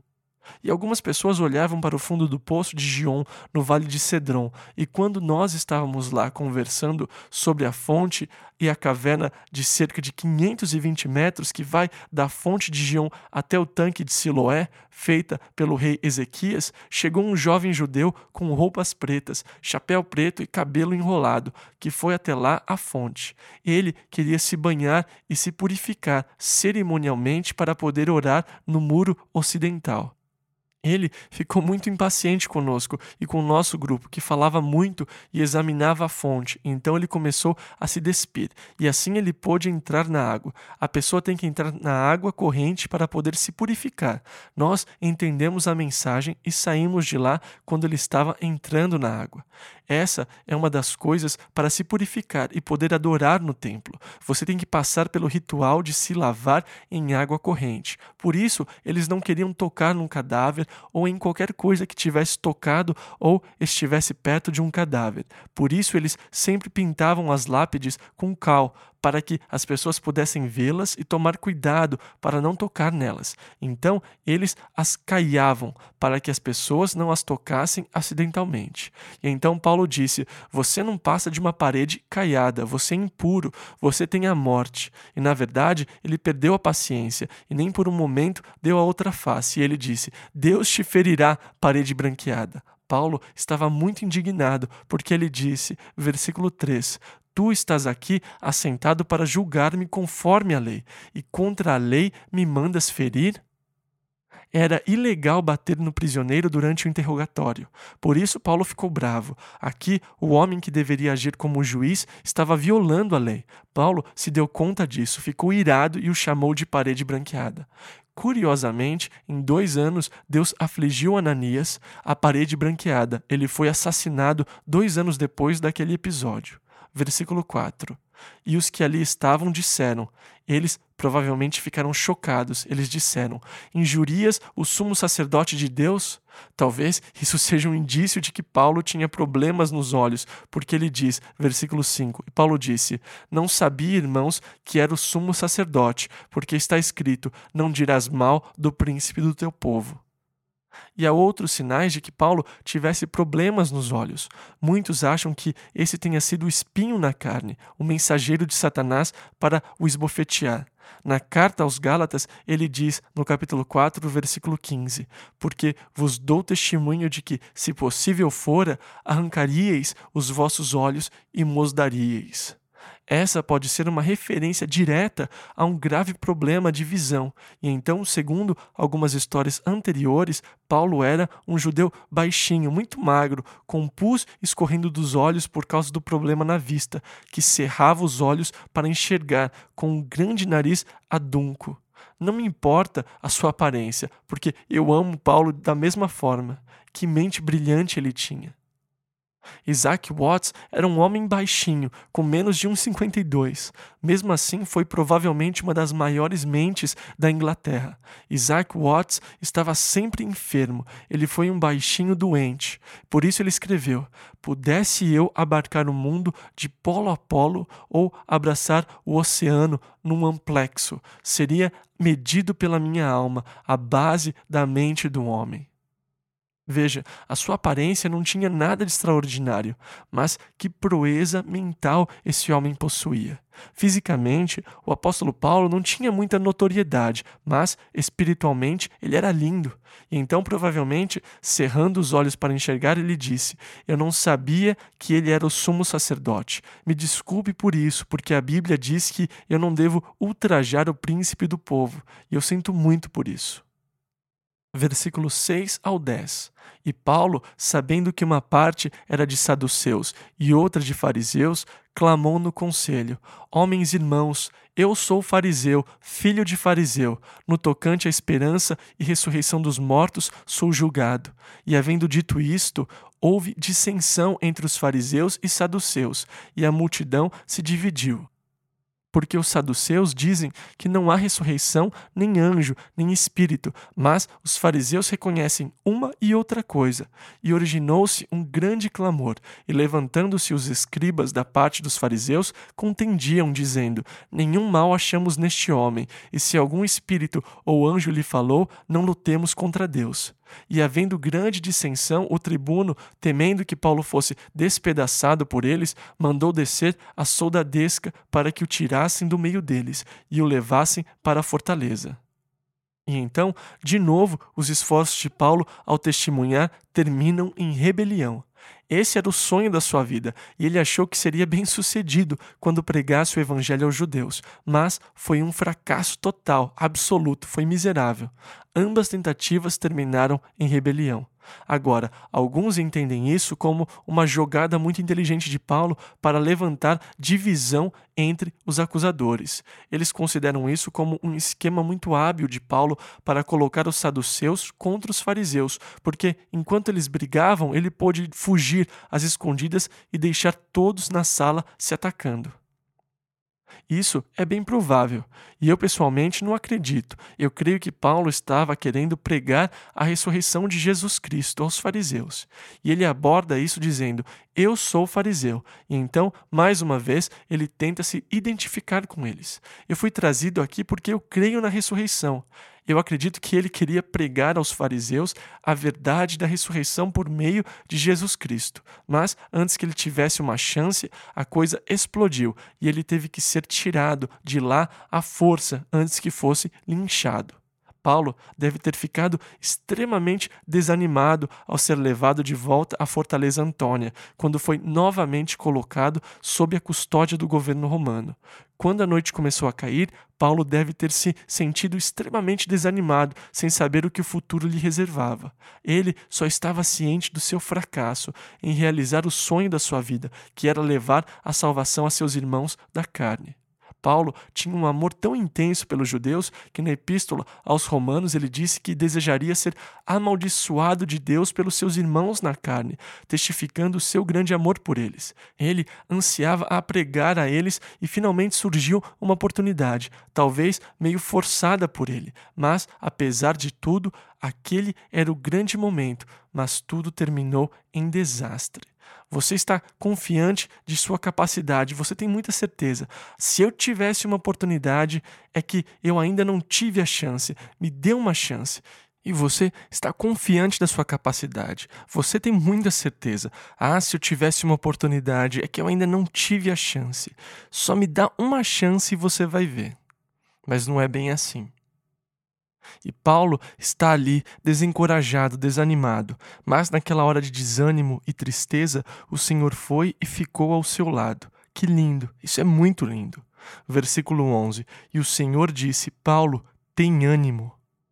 E algumas pessoas olhavam para o fundo do poço de Gion, no vale de Cedron, e quando nós estávamos lá conversando sobre a fonte e a caverna de cerca de quinhentos e vinte metros que vai da fonte de Gion até o tanque de Siloé, feita pelo rei Ezequias, chegou um jovem judeu com roupas pretas, chapéu preto e cabelo enrolado, que foi até lá à fonte. Ele queria se banhar e se purificar cerimonialmente para poder orar no muro ocidental. Ele ficou muito impaciente conosco e com o nosso grupo, que falava muito e examinava a fonte. Então ele começou a se despir, e assim ele pôde entrar na água. A pessoa tem que entrar na água corrente para poder se purificar. Nós entendemos a mensagem e saímos de lá quando ele estava entrando na água. Essa é uma das coisas para se purificar e poder adorar no templo. Você tem que passar pelo ritual de se lavar em água corrente. Por isso, eles não queriam tocar num cadáver ou em qualquer coisa que tivesse tocado ou estivesse perto de um cadáver. Por isso, eles sempre pintavam as lápides com cal, para que as pessoas pudessem vê-las e tomar cuidado para não tocar nelas. Então, eles as caiavam para que as pessoas não as tocassem acidentalmente. E então Paulo disse: você não passa de uma parede caiada, você é impuro, você tem a morte. E na verdade, ele perdeu a paciência e nem por um momento deu a outra face. E ele disse: Deus te ferirá, parede branqueada. Paulo estava muito indignado, porque ele disse, versículo três, tu estás aqui assentado para julgar-me conforme a lei, e contra a lei me mandas ferir? Era ilegal bater no prisioneiro durante o interrogatório. Por isso Paulo ficou bravo. Aqui, o homem que deveria agir como juiz estava violando a lei. Paulo se deu conta disso, ficou irado e o chamou de parede branqueada. Curiosamente, em dois anos, Deus afligiu Ananias, a parede branqueada. Ele foi assassinado dois anos depois daquele episódio. Versículo quatro. E os que ali estavam disseram, eles provavelmente ficaram chocados, eles disseram, injurias o sumo sacerdote de Deus? Talvez isso seja um indício de que Paulo tinha problemas nos olhos, porque ele diz, versículo cinco, e Paulo disse, não sabia, irmãos, que era o sumo sacerdote, porque está escrito, não dirás mal do príncipe do teu povo. E há outros sinais de que Paulo tivesse problemas nos olhos. Muitos acham que esse tenha sido o espinho na carne, o mensageiro de Satanás para o esbofetear. Na carta aos Gálatas, ele diz, no capítulo quatro, versículo quinze, porque vos dou testemunho de que, se possível fora, arrancaríeis os vossos olhos e mos daríeis. Essa pode ser uma referência direta a um grave problema de visão. E então, segundo algumas histórias anteriores, Paulo era um judeu baixinho, muito magro, com pus escorrendo dos olhos por causa do problema na vista, que cerrava os olhos para enxergar, com um grande nariz adunco. Não me importa a sua aparência, porque eu amo Paulo da mesma forma. Que mente brilhante ele tinha. Isaac Watts era um homem baixinho, com menos de um metro e cinquenta e dois. Mesmo assim, foi provavelmente uma das maiores mentes da Inglaterra. Isaac Watts estava sempre enfermo. Ele foi um baixinho doente. Por isso ele escreveu, pudesse eu abarcar o mundo de polo a polo ou abraçar o oceano num amplexo. Seria medido pela minha alma, a base da mente do homem. Veja, a sua aparência não tinha nada de extraordinário, mas que proeza mental esse homem possuía. Fisicamente, o apóstolo Paulo não tinha muita notoriedade, mas espiritualmente ele era lindo. E então, provavelmente, cerrando os olhos para enxergar, ele disse, eu não sabia que ele era o sumo sacerdote. Me desculpe por isso, porque a Bíblia diz que eu não devo ultrajar o príncipe do povo, e eu sinto muito por isso. Versículos seis ao dez. E Paulo, sabendo que uma parte era de saduceus e outra de fariseus, clamou no conselho, homens irmãos, eu sou fariseu, filho de fariseu, no tocante à esperança e ressurreição dos mortos sou julgado. E havendo dito isto, houve dissensão entre os fariseus e saduceus, e a multidão se dividiu. Porque os saduceus dizem que não há ressurreição, nem anjo, nem espírito, mas os fariseus reconhecem uma e outra coisa. E originou-se um grande clamor, e levantando-se os escribas da parte dos fariseus, contendiam, dizendo, nenhum mal achamos neste homem, e se algum espírito ou anjo lhe falou, não lutemos contra Deus. E havendo grande dissensão, o tribuno, temendo que Paulo fosse despedaçado por eles, mandou descer a soldadesca para que o tirassem do meio deles e o levassem para a fortaleza. E então, de novo, os esforços de Paulo ao testemunhar terminam em rebelião. Esse era o sonho da sua vida, e ele achou que seria bem-sucedido quando pregasse o evangelho aos judeus, mas foi um fracasso total, absoluto, foi miserável. Ambas tentativas terminaram em rebelião. Agora, alguns entendem isso como uma jogada muito inteligente de Paulo para levantar divisão entre os acusadores. Eles consideram isso como um esquema muito hábil de Paulo para colocar os saduceus contra os fariseus, porque enquanto eles brigavam, ele pôde fugir às escondidas e deixar todos na sala se atacando. Isso é bem provável, e eu pessoalmente não acredito. Eu creio que Paulo estava querendo pregar a ressurreição de Jesus Cristo aos fariseus. E ele aborda isso dizendo, eu sou fariseu. E então, mais uma vez, ele tenta se identificar com eles. Eu fui trazido aqui porque eu creio na ressurreição. Eu acredito que ele queria pregar aos fariseus a verdade da ressurreição por meio de Jesus Cristo. Mas, antes que ele tivesse uma chance, a coisa explodiu e ele teve que ser tirado de lá à força antes que fosse linchado. Paulo deve ter ficado extremamente desanimado ao ser levado de volta à Fortaleza Antônia, quando foi novamente colocado sob a custódia do governo romano. Quando a noite começou a cair, Paulo deve ter se sentido extremamente desanimado, sem saber o que o futuro lhe reservava. Ele só estava ciente do seu fracasso em realizar o sonho da sua vida, que era levar a salvação a seus irmãos da carne. Paulo tinha um amor tão intenso pelos judeus que na epístola aos Romanos ele disse que desejaria ser amaldiçoado de Deus pelos seus irmãos na carne, testificando o seu grande amor por eles. Ele ansiava a pregar a eles e finalmente surgiu uma oportunidade, talvez meio forçada por ele, mas, apesar de tudo, aquele era o grande momento, mas tudo terminou em desastre. Você está confiante de sua capacidade, você tem muita certeza. Se eu tivesse uma oportunidade, é que eu ainda não tive a chance. Me dê uma chance. E você está confiante da sua capacidade. Você tem muita certeza. Ah, se eu tivesse uma oportunidade, é que eu ainda não tive a chance. Só me dá uma chance e você vai ver. Mas não é bem assim. E Paulo está ali, desencorajado, desanimado, mas naquela hora de desânimo e tristeza, o Senhor foi e ficou ao seu lado. Que lindo, isso é muito lindo. Versículo onze, e o Senhor disse, Paulo, tem ânimo.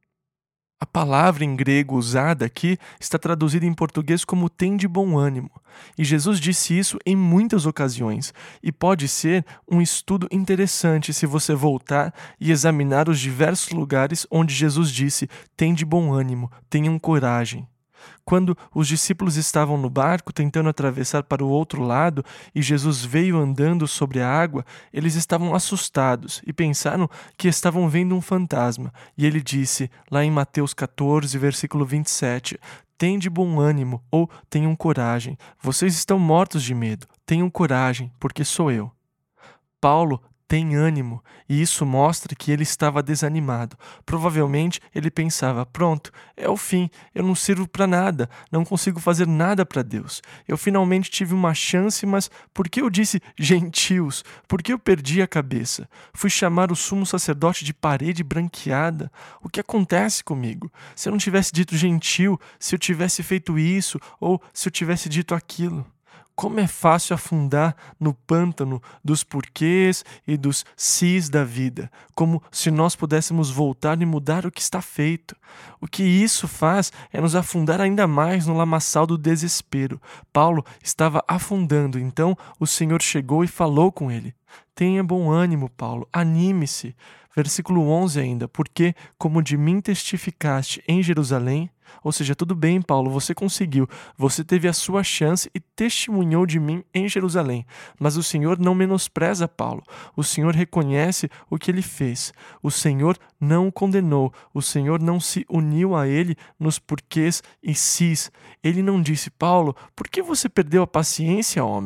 A palavra em grego usada aqui está traduzida em português como tem de bom ânimo. E Jesus disse isso em muitas ocasiões. E pode ser um estudo interessante se você voltar e examinar os diversos lugares onde Jesus disse tem de bom ânimo, tenham coragem. Quando os discípulos estavam no barco tentando atravessar para o outro lado e Jesus veio andando sobre a água, eles estavam assustados e pensaram que estavam vendo um fantasma. E ele disse, lá em Mateus catorze, versículo vinte e sete, tende bom ânimo ou tenham coragem. Vocês estão mortos de medo. Tenham coragem, porque sou eu. Paulo tem ânimo, e isso mostra que ele estava desanimado. Provavelmente ele pensava, pronto, é o fim, eu não sirvo para nada, não consigo fazer nada para Deus. Eu finalmente tive uma chance, mas por que eu disse gentios? Por que eu perdi a cabeça? Fui chamar o sumo sacerdote de parede branqueada? O que acontece comigo? Se eu não tivesse dito gentil, se eu tivesse feito isso, ou se eu tivesse dito aquilo? Como é fácil afundar no pântano dos porquês e dos sis da vida, como se nós pudéssemos voltar e mudar o que está feito. O que isso faz é nos afundar ainda mais no lamaçal do desespero. Paulo estava afundando, então o Senhor chegou e falou com ele. Tenha bom ânimo, Paulo, anime-se. Versículo onze ainda, porque como de mim testificaste em Jerusalém, ou seja, tudo bem, Paulo, você conseguiu, você teve a sua chance e testemunhou de mim em Jerusalém. Mas o Senhor não menospreza Paulo, o Senhor reconhece o que ele fez, o Senhor não o condenou, o Senhor não se uniu a ele nos porquês e sis. Ele não disse, Paulo, por que você perdeu a paciência, homem?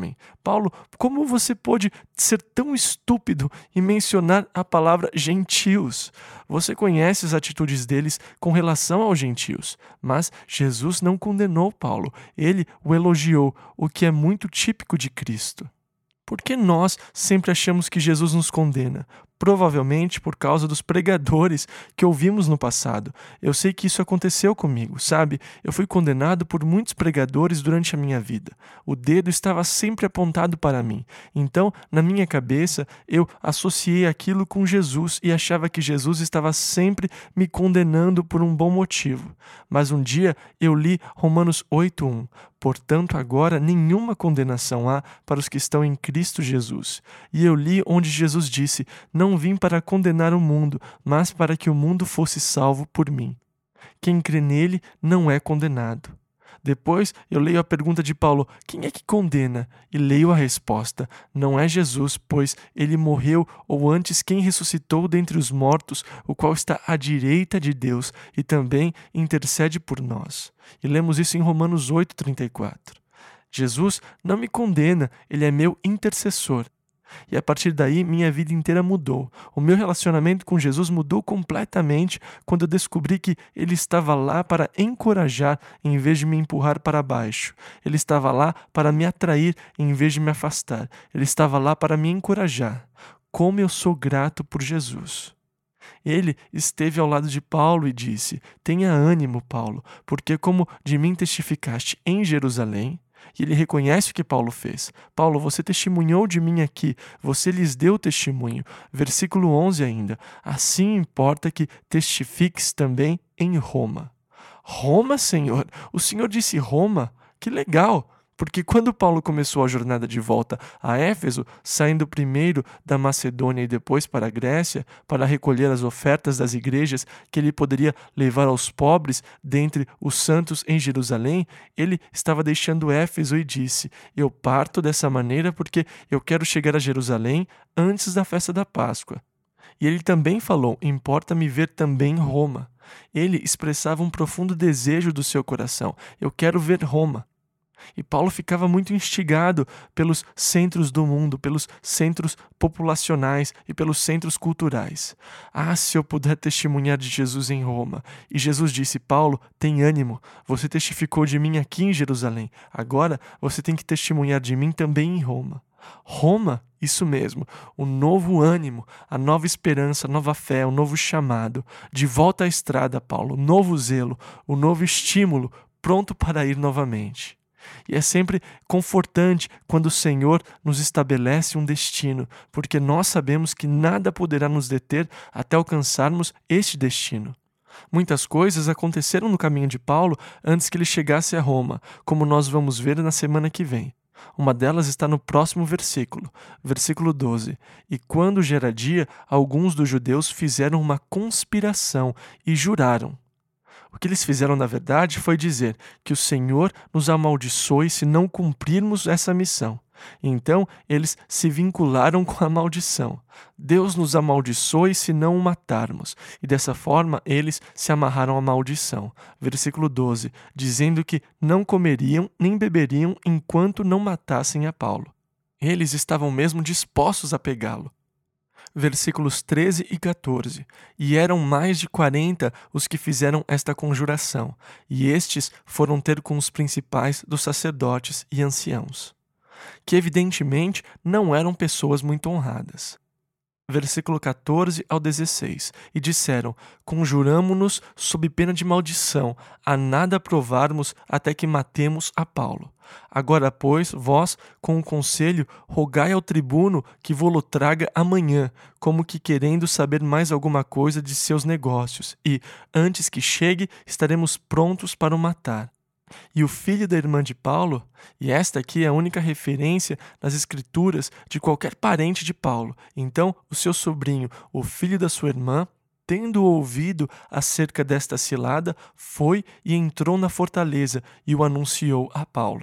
Paulo, como você pôde ser tão estúpido e mencionar a palavra gentios? Você conhece as atitudes deles com relação aos gentios, mas Jesus não condenou Paulo, ele o elogiou, o que é muito típico de Cristo. Por que nós sempre achamos que Jesus nos condena? Provavelmente por causa dos pregadores que ouvimos no passado. Eu sei que isso aconteceu comigo, sabe? Eu fui condenado por muitos pregadores durante a minha vida. O dedo estava sempre apontado para mim. Então, na minha cabeça, eu associei aquilo com Jesus e achava que Jesus estava sempre me condenando por um bom motivo. Mas um dia eu li Romanos oito, um. Portanto, agora nenhuma condenação há para os que estão em Cristo Jesus. E eu li onde Jesus disse: não vim para condenar o mundo, mas para que o mundo fosse salvo por mim. Quem crê nele não é condenado. Depois eu leio a pergunta de Paulo: quem é que condena? E leio a resposta: não é Jesus, pois ele morreu, ou antes quem ressuscitou dentre os mortos, o qual está à direita de Deus e também intercede por nós. E lemos isso em Romanos oito, trinta e quatro. Jesus não me condena, ele é meu intercessor. E a partir daí, minha vida inteira mudou. O meu relacionamento com Jesus mudou completamente quando eu descobri que Ele estava lá para encorajar em vez de me empurrar para baixo. Ele estava lá para me atrair em vez de me afastar. Ele estava lá para me encorajar. Como eu sou grato por Jesus! Ele esteve ao lado de Paulo e disse: tenha ânimo, Paulo, porque como de mim testificaste em Jerusalém. E ele reconhece o que Paulo fez. Paulo, você testemunhou de mim aqui, você lhes deu testemunho. Versículo onze ainda. Assim importa que testifiques também em Roma. Roma, Senhor? O Senhor disse Roma? Que legal! Porque quando Paulo começou a jornada de volta a Éfeso, saindo primeiro da Macedônia e depois para a Grécia, para recolher as ofertas das igrejas que ele poderia levar aos pobres dentre os santos em Jerusalém, ele estava deixando Éfeso e disse: eu parto dessa maneira porque eu quero chegar a Jerusalém antes da festa da Páscoa. E ele também falou: importa-me ver também Roma. Ele expressava um profundo desejo do seu coração: eu quero ver Roma. E Paulo ficava muito instigado pelos centros do mundo, pelos centros populacionais e pelos centros culturais. Ah, se eu puder testemunhar de Jesus em Roma. E Jesus disse: Paulo, tem ânimo, você testificou de mim aqui em Jerusalém. Agora você tem que testemunhar de mim também em Roma. Roma, isso mesmo, o novo ânimo, a nova esperança, a nova fé, o novo chamado. De volta à estrada, Paulo, o novo zelo, o novo estímulo, pronto para ir novamente. E é sempre confortante quando o Senhor nos estabelece um destino, porque nós sabemos que nada poderá nos deter até alcançarmos este destino. Muitas coisas aconteceram no caminho de Paulo antes que ele chegasse a Roma, como nós vamos ver na semana que vem. Uma delas está no próximo versículo, versículo doze. E quando já era dia, alguns dos judeus fizeram uma conspiração e juraram. O que eles fizeram, na verdade, foi dizer que o Senhor nos amaldiçoe se não cumprirmos essa missão. Então, eles se vincularam com a maldição. Deus nos amaldiçoe se não o matarmos. E dessa forma, eles se amarraram à maldição. Versículo doze, dizendo que não comeriam nem beberiam enquanto não matassem a Paulo. Eles estavam mesmo dispostos a pegá-lo. Versículos treze e quatorze. E eram mais de quarenta os que fizeram esta conjuração, e estes foram ter com os principais dos sacerdotes e anciãos, que evidentemente não eram pessoas muito honradas. Versículo quatorze ao dezesseis. E disseram: conjuramo-nos sob pena de maldição, a nada provarmos até que matemos a Paulo. Agora, pois, vós, com o conselho, rogai ao tribuno que vô-lo traga amanhã, como que querendo saber mais alguma coisa de seus negócios, e, antes que chegue, estaremos prontos para o matar. E o filho da irmã de Paulo, e esta aqui é a única referência nas escrituras de qualquer parente de Paulo, então o seu sobrinho, o filho da sua irmã, tendo ouvido acerca desta cilada, foi e entrou na fortaleza e o anunciou a Paulo.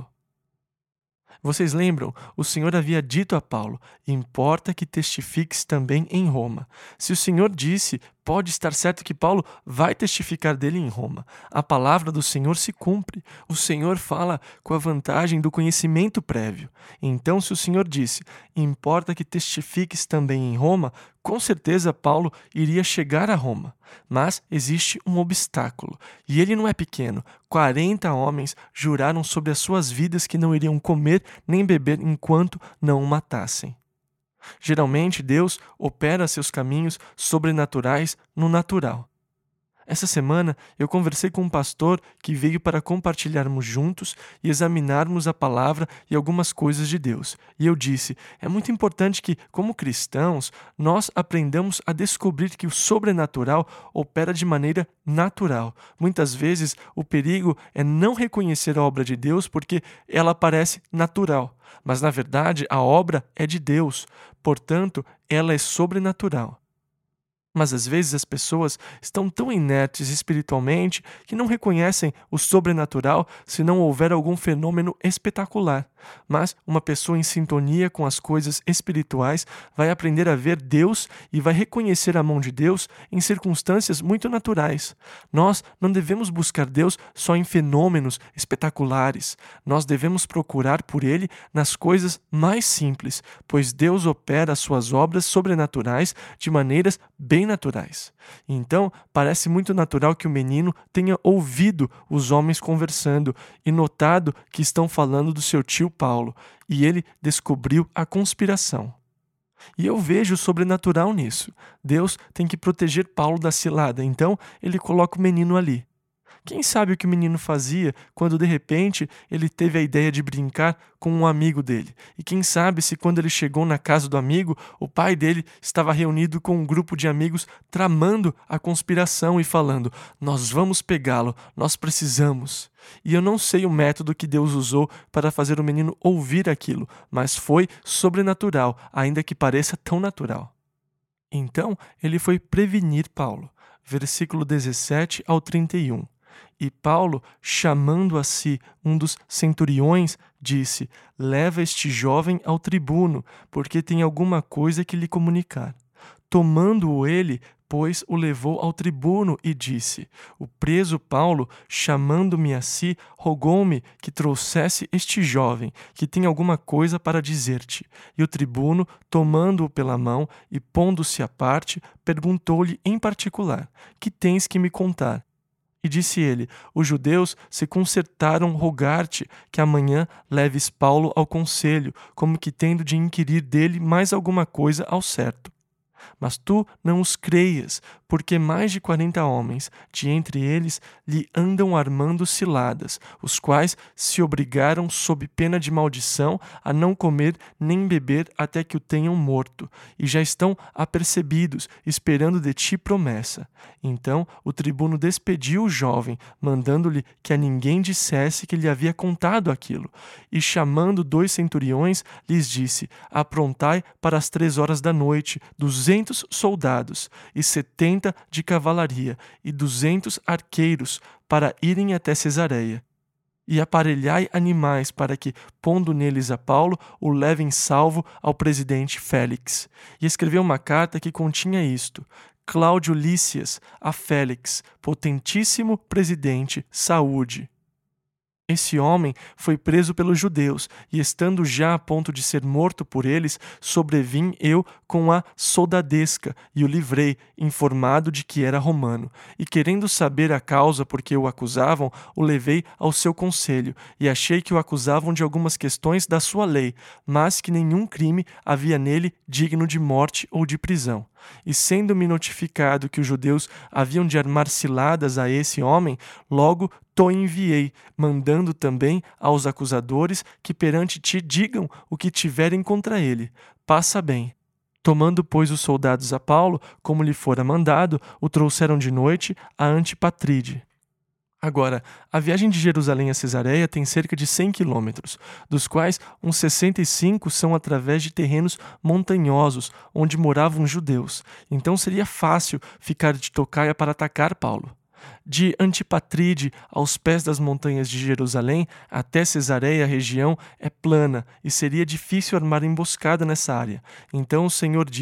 Vocês lembram? O Senhor havia dito a Paulo: importa que testifiques também em Roma. Se o Senhor disse pode estar certo que Paulo vai testificar dele em Roma. A palavra do Senhor se cumpre. O Senhor fala com a vantagem do conhecimento prévio. Então, se o Senhor disse, importa que testifiques também em Roma, com certeza Paulo iria chegar a Roma. Mas existe um obstáculo, e ele não é pequeno. quarenta homens juraram sobre as suas vidas que não iriam comer nem beber enquanto não o matassem. Geralmente, Deus opera seus caminhos sobrenaturais no natural. Essa semana, eu conversei com um pastor que veio para compartilharmos juntos e examinarmos a palavra e algumas coisas de Deus. E eu disse, é muito importante que, como cristãos, nós aprendamos a descobrir que o sobrenatural opera de maneira natural. Muitas vezes, o perigo é não reconhecer a obra de Deus porque ela parece natural. Mas, na verdade, a obra é de Deus. Portanto, ela é sobrenatural. Mas às vezes as pessoas estão tão inertes espiritualmente que não reconhecem o sobrenatural se não houver algum fenômeno espetacular. Mas uma pessoa em sintonia com as coisas espirituais vai aprender a ver Deus e vai reconhecer a mão de Deus em circunstâncias muito naturais. Nós não devemos buscar Deus só em fenômenos espetaculares. Nós devemos procurar por Ele nas coisas mais simples, pois Deus opera as suas obras sobrenaturais de maneiras bem naturais. Então, parece muito natural que o menino tenha ouvido os homens conversando e notado que estão falando do seu tio Paulo, e ele descobriu a conspiração. E eu vejo o sobrenatural nisso. Deus tem que proteger Paulo da cilada, então ele coloca o menino ali. Quem sabe o que o menino fazia quando de repente ele teve a ideia de brincar com um amigo dele? E quem sabe se quando ele chegou na casa do amigo, o pai dele estava reunido com um grupo de amigos tramando a conspiração e falando, nós vamos pegá-lo, nós precisamos. E eu não sei o método que Deus usou para fazer o menino ouvir aquilo, mas foi sobrenatural, ainda que pareça tão natural. Então ele foi prevenir Paulo. Versículo dezessete ao trinta e um. E Paulo, chamando a si um dos centuriões, disse, leva este jovem ao tribuno, porque tem alguma coisa que lhe comunicar. Tomando-o ele, pois, o levou ao tribuno e disse, o preso Paulo, chamando-me a si, rogou-me que trouxesse este jovem, que tem alguma coisa para dizer-te. E o tribuno, tomando-o pela mão e pondo-se à parte, perguntou-lhe em particular, que tens que me contar? E disse ele, os judeus se concertaram rogar-te que amanhã leves Paulo ao conselho, como que tendo de inquirir dele mais alguma coisa ao certo. Mas tu não os creias, porque mais de quarenta homens, de entre eles, lhe andam armando ciladas, os quais se obrigaram, sob pena de maldição, a não comer nem beber até que o tenham morto, e já estão apercebidos, esperando de ti promessa. Então o tribuno despediu o jovem, mandando-lhe que a ninguém dissesse que lhe havia contado aquilo, e chamando dois centuriões, lhes disse, aprontai para as três horas da noite, duzentos soldados, e setenta de cavalaria, e duzentos arqueiros, para irem até Cesareia. E aparelhai animais para que, pondo neles a Paulo, o levem salvo ao presidente Félix. E escreveu uma carta que continha isto: Cláudio Lícias, a Félix, potentíssimo presidente, saúde. Esse homem foi preso pelos judeus, e estando já a ponto de ser morto por eles, sobrevim eu com a soldadesca, e o livrei, informado de que era romano. E querendo saber a causa por que o acusavam, o levei ao seu conselho, e achei que o acusavam de algumas questões da sua lei, mas que nenhum crime havia nele digno de morte ou de prisão. E sendo-me notificado que os judeus haviam de armar ciladas a esse homem, logo to enviei, mandando também aos acusadores que perante ti digam o que tiverem contra ele. Passa bem. Tomando, pois, os soldados a Paulo, como lhe fora mandado, o trouxeram de noite a Antipatride. Agora, a viagem de Jerusalém a Cesareia tem cerca de cem quilômetros, dos quais uns sessenta e cinco são através de terrenos montanhosos, onde moravam judeus. Então seria fácil ficar de tocaia para atacar Paulo. De Antipatride aos pés das montanhas de Jerusalém até Cesareia, a região é plana e seria difícil armar emboscada nessa área. Então o Senhor diz,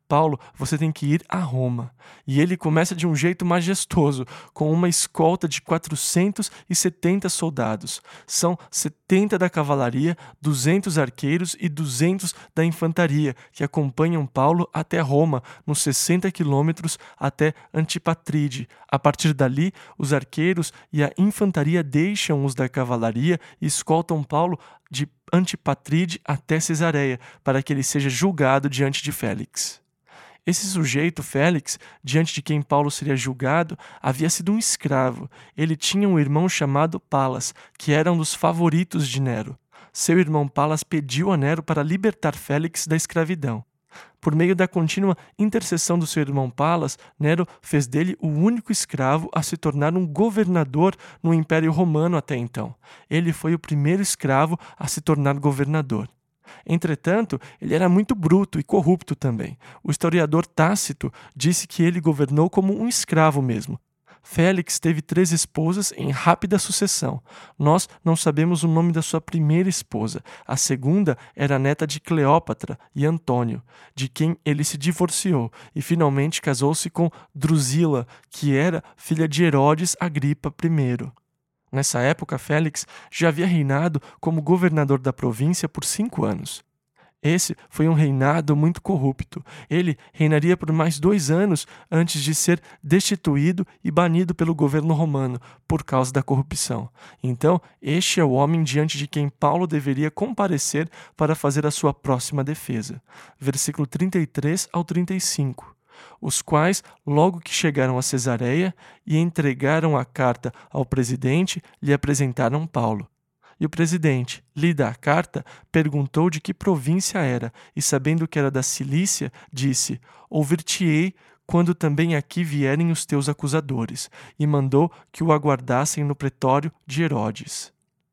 Paulo, você tem que ir a Roma. E ele começa de um jeito majestoso, com uma escolta de quatrocentos e setenta soldados. São setenta da cavalaria, duzentos arqueiros e duzentos da infantaria, que acompanham Paulo até Roma, nos sessenta quilômetros até Antipatride. A partir dali, os arqueiros e a infantaria deixam os da cavalaria e escoltam Paulo de Antipatride até Cesareia, para que ele seja julgado diante de Félix. Esse sujeito, Félix, diante de quem Paulo seria julgado, havia sido um escravo. Ele tinha um irmão chamado Palas, que era um dos favoritos de Nero. Seu irmão Palas pediu a Nero para libertar Félix da escravidão. Por meio da contínua intercessão do seu irmão Palas, Nero fez dele o único escravo a se tornar um governador no Império Romano até então. Ele foi o primeiro escravo a se tornar governador. Entretanto, ele era muito bruto e corrupto também. O historiador Tácito disse que ele governou como um escravo mesmo. Félix teve três esposas em rápida sucessão. Nós não sabemos o nome da sua primeira esposa. A segunda era neta de Cleópatra e Antônio, de quem ele se divorciou, e finalmente casou-se com Drusila, que era filha de Herodes Agripa I. Nessa época, Félix já havia reinado como governador da província por cinco anos. Esse foi um reinado muito corrupto. Ele reinaria por mais dois anos antes de ser destituído e banido pelo governo romano por causa da corrupção. Então, este é o homem diante de quem Paulo deveria comparecer para fazer a sua próxima defesa. Versículo trinta e três ao trinta e cinco. Os quais, logo que chegaram a Cesareia e entregaram a carta ao presidente, lhe apresentaram Paulo. E o presidente, lida a carta, perguntou de que província era, e sabendo que era da Cilícia, disse: Ouvir-te-ei quando também aqui vierem os teus acusadores, e mandou que o aguardassem no pretório de Herodes.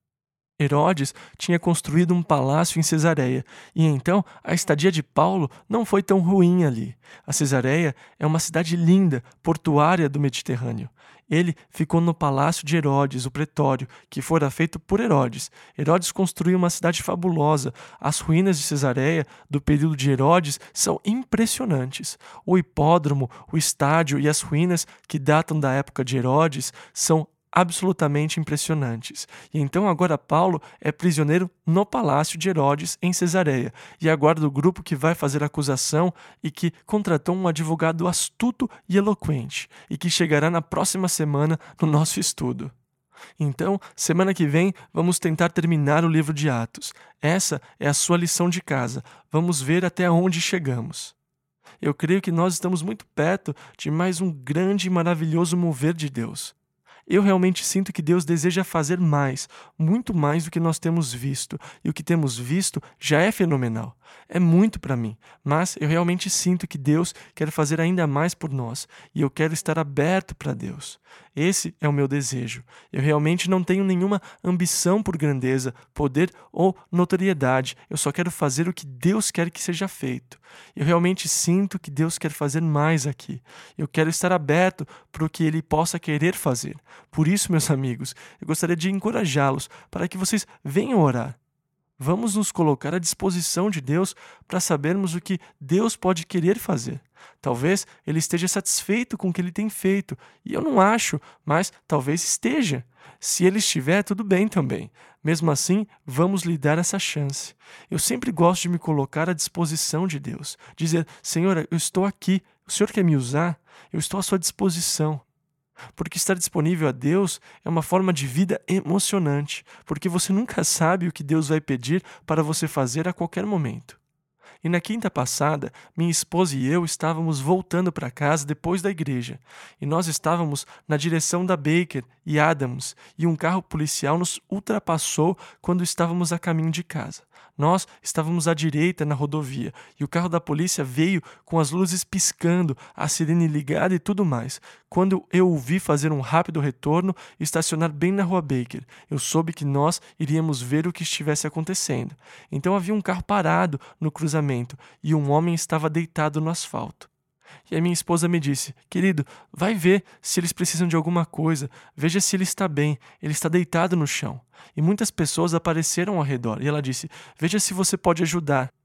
Herodes tinha construído um palácio em Cesareia, e então a estadia de Paulo não foi tão ruim ali. A Cesareia é uma cidade linda, portuária do Mediterrâneo. Ele ficou no palácio de Herodes, o pretório, que fora feito por Herodes. Herodes construiu uma cidade fabulosa. As ruínas de Cesareia, do período de Herodes, são impressionantes. O hipódromo, o estádio e as ruínas que datam da época de Herodes são absolutamente impressionantes. E então agora Paulo é prisioneiro no palácio de Herodes em Cesareia e aguarda o grupo que vai fazer a acusação e que contratou um advogado astuto e eloquente e que chegará na próxima semana no nosso estudo. Então, semana que vem, vamos tentar terminar o livro de Atos. Essa é a sua lição de casa. Vamos ver até onde chegamos. Eu creio que nós estamos muito perto de mais um grande e maravilhoso mover de Deus. Eu realmente sinto que Deus deseja fazer mais, muito mais do que nós temos visto. E o que temos visto já é fenomenal. É muito para mim, mas eu realmente sinto que Deus quer fazer ainda mais por nós. E eu quero estar aberto para Deus. Esse é o meu desejo. Eu realmente não tenho nenhuma ambição por grandeza, poder ou notoriedade. Eu só quero fazer o que Deus quer que seja feito. Eu realmente sinto que Deus quer fazer mais aqui. Eu quero estar aberto para o que Ele possa querer fazer. Por isso, meus amigos, eu gostaria de encorajá-los para que vocês venham orar. Vamos nos colocar à disposição de Deus para sabermos o que Deus pode querer fazer. Talvez Ele esteja satisfeito com o que Ele tem feito, e eu não acho, mas talvez esteja. Se Ele estiver, tudo bem também. Mesmo assim, vamos lhe dar essa chance. Eu sempre gosto de me colocar à disposição de Deus. Dizer, Senhor, eu estou aqui, o Senhor quer me usar? Eu estou à sua disposição. Porque estar disponível a Deus é uma forma de vida emocionante, porque você nunca sabe o que Deus vai pedir para você fazer a qualquer momento. E na quinta passada, minha esposa e eu estávamos voltando para casa depois da igreja, e nós estávamos na direção da Baker e Adams, e um carro policial nos ultrapassou quando estávamos a caminho de casa. Nós estávamos à direita na rodovia, e o carro da polícia veio com as luzes piscando, a sirene ligada e tudo mais. Quando eu o vi fazer um rápido retorno e estacionar bem na rua Baker, eu soube que nós iríamos ver o que estivesse acontecendo. Então havia um carro parado no cruzamento, e um homem estava deitado no asfalto. E a minha esposa me disse, querido, vai ver se eles precisam de alguma coisa, veja se ele está bem, ele está deitado no chão. E muitas pessoas apareceram ao redor, e ela disse, veja se você pode ajudar.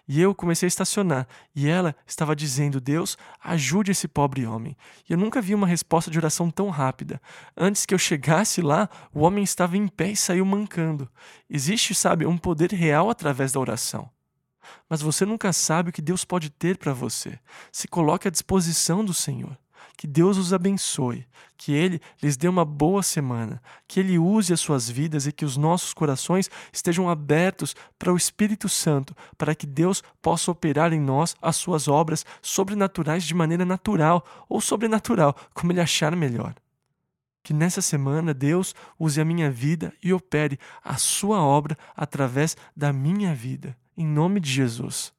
E eu comecei a estacionar, e ela estava dizendo: Deus, ajude esse pobre homem. E eu nunca vi uma resposta de oração tão rápida. Antes que eu chegasse lá, o homem estava em pé e saiu mancando. Existe, sabe, um poder real através da oração. Mas você nunca sabe o que Deus pode ter para você. Se coloque à disposição do Senhor. Que Deus os abençoe, que Ele lhes dê uma boa semana, que Ele use as suas vidas e que os nossos corações estejam abertos para o Espírito Santo, para que Deus possa operar em nós as suas obras sobrenaturais de maneira natural ou sobrenatural, como Ele achar melhor. Que nessa semana Deus use a minha vida e opere a sua obra através da minha vida. Em nome de Jesus.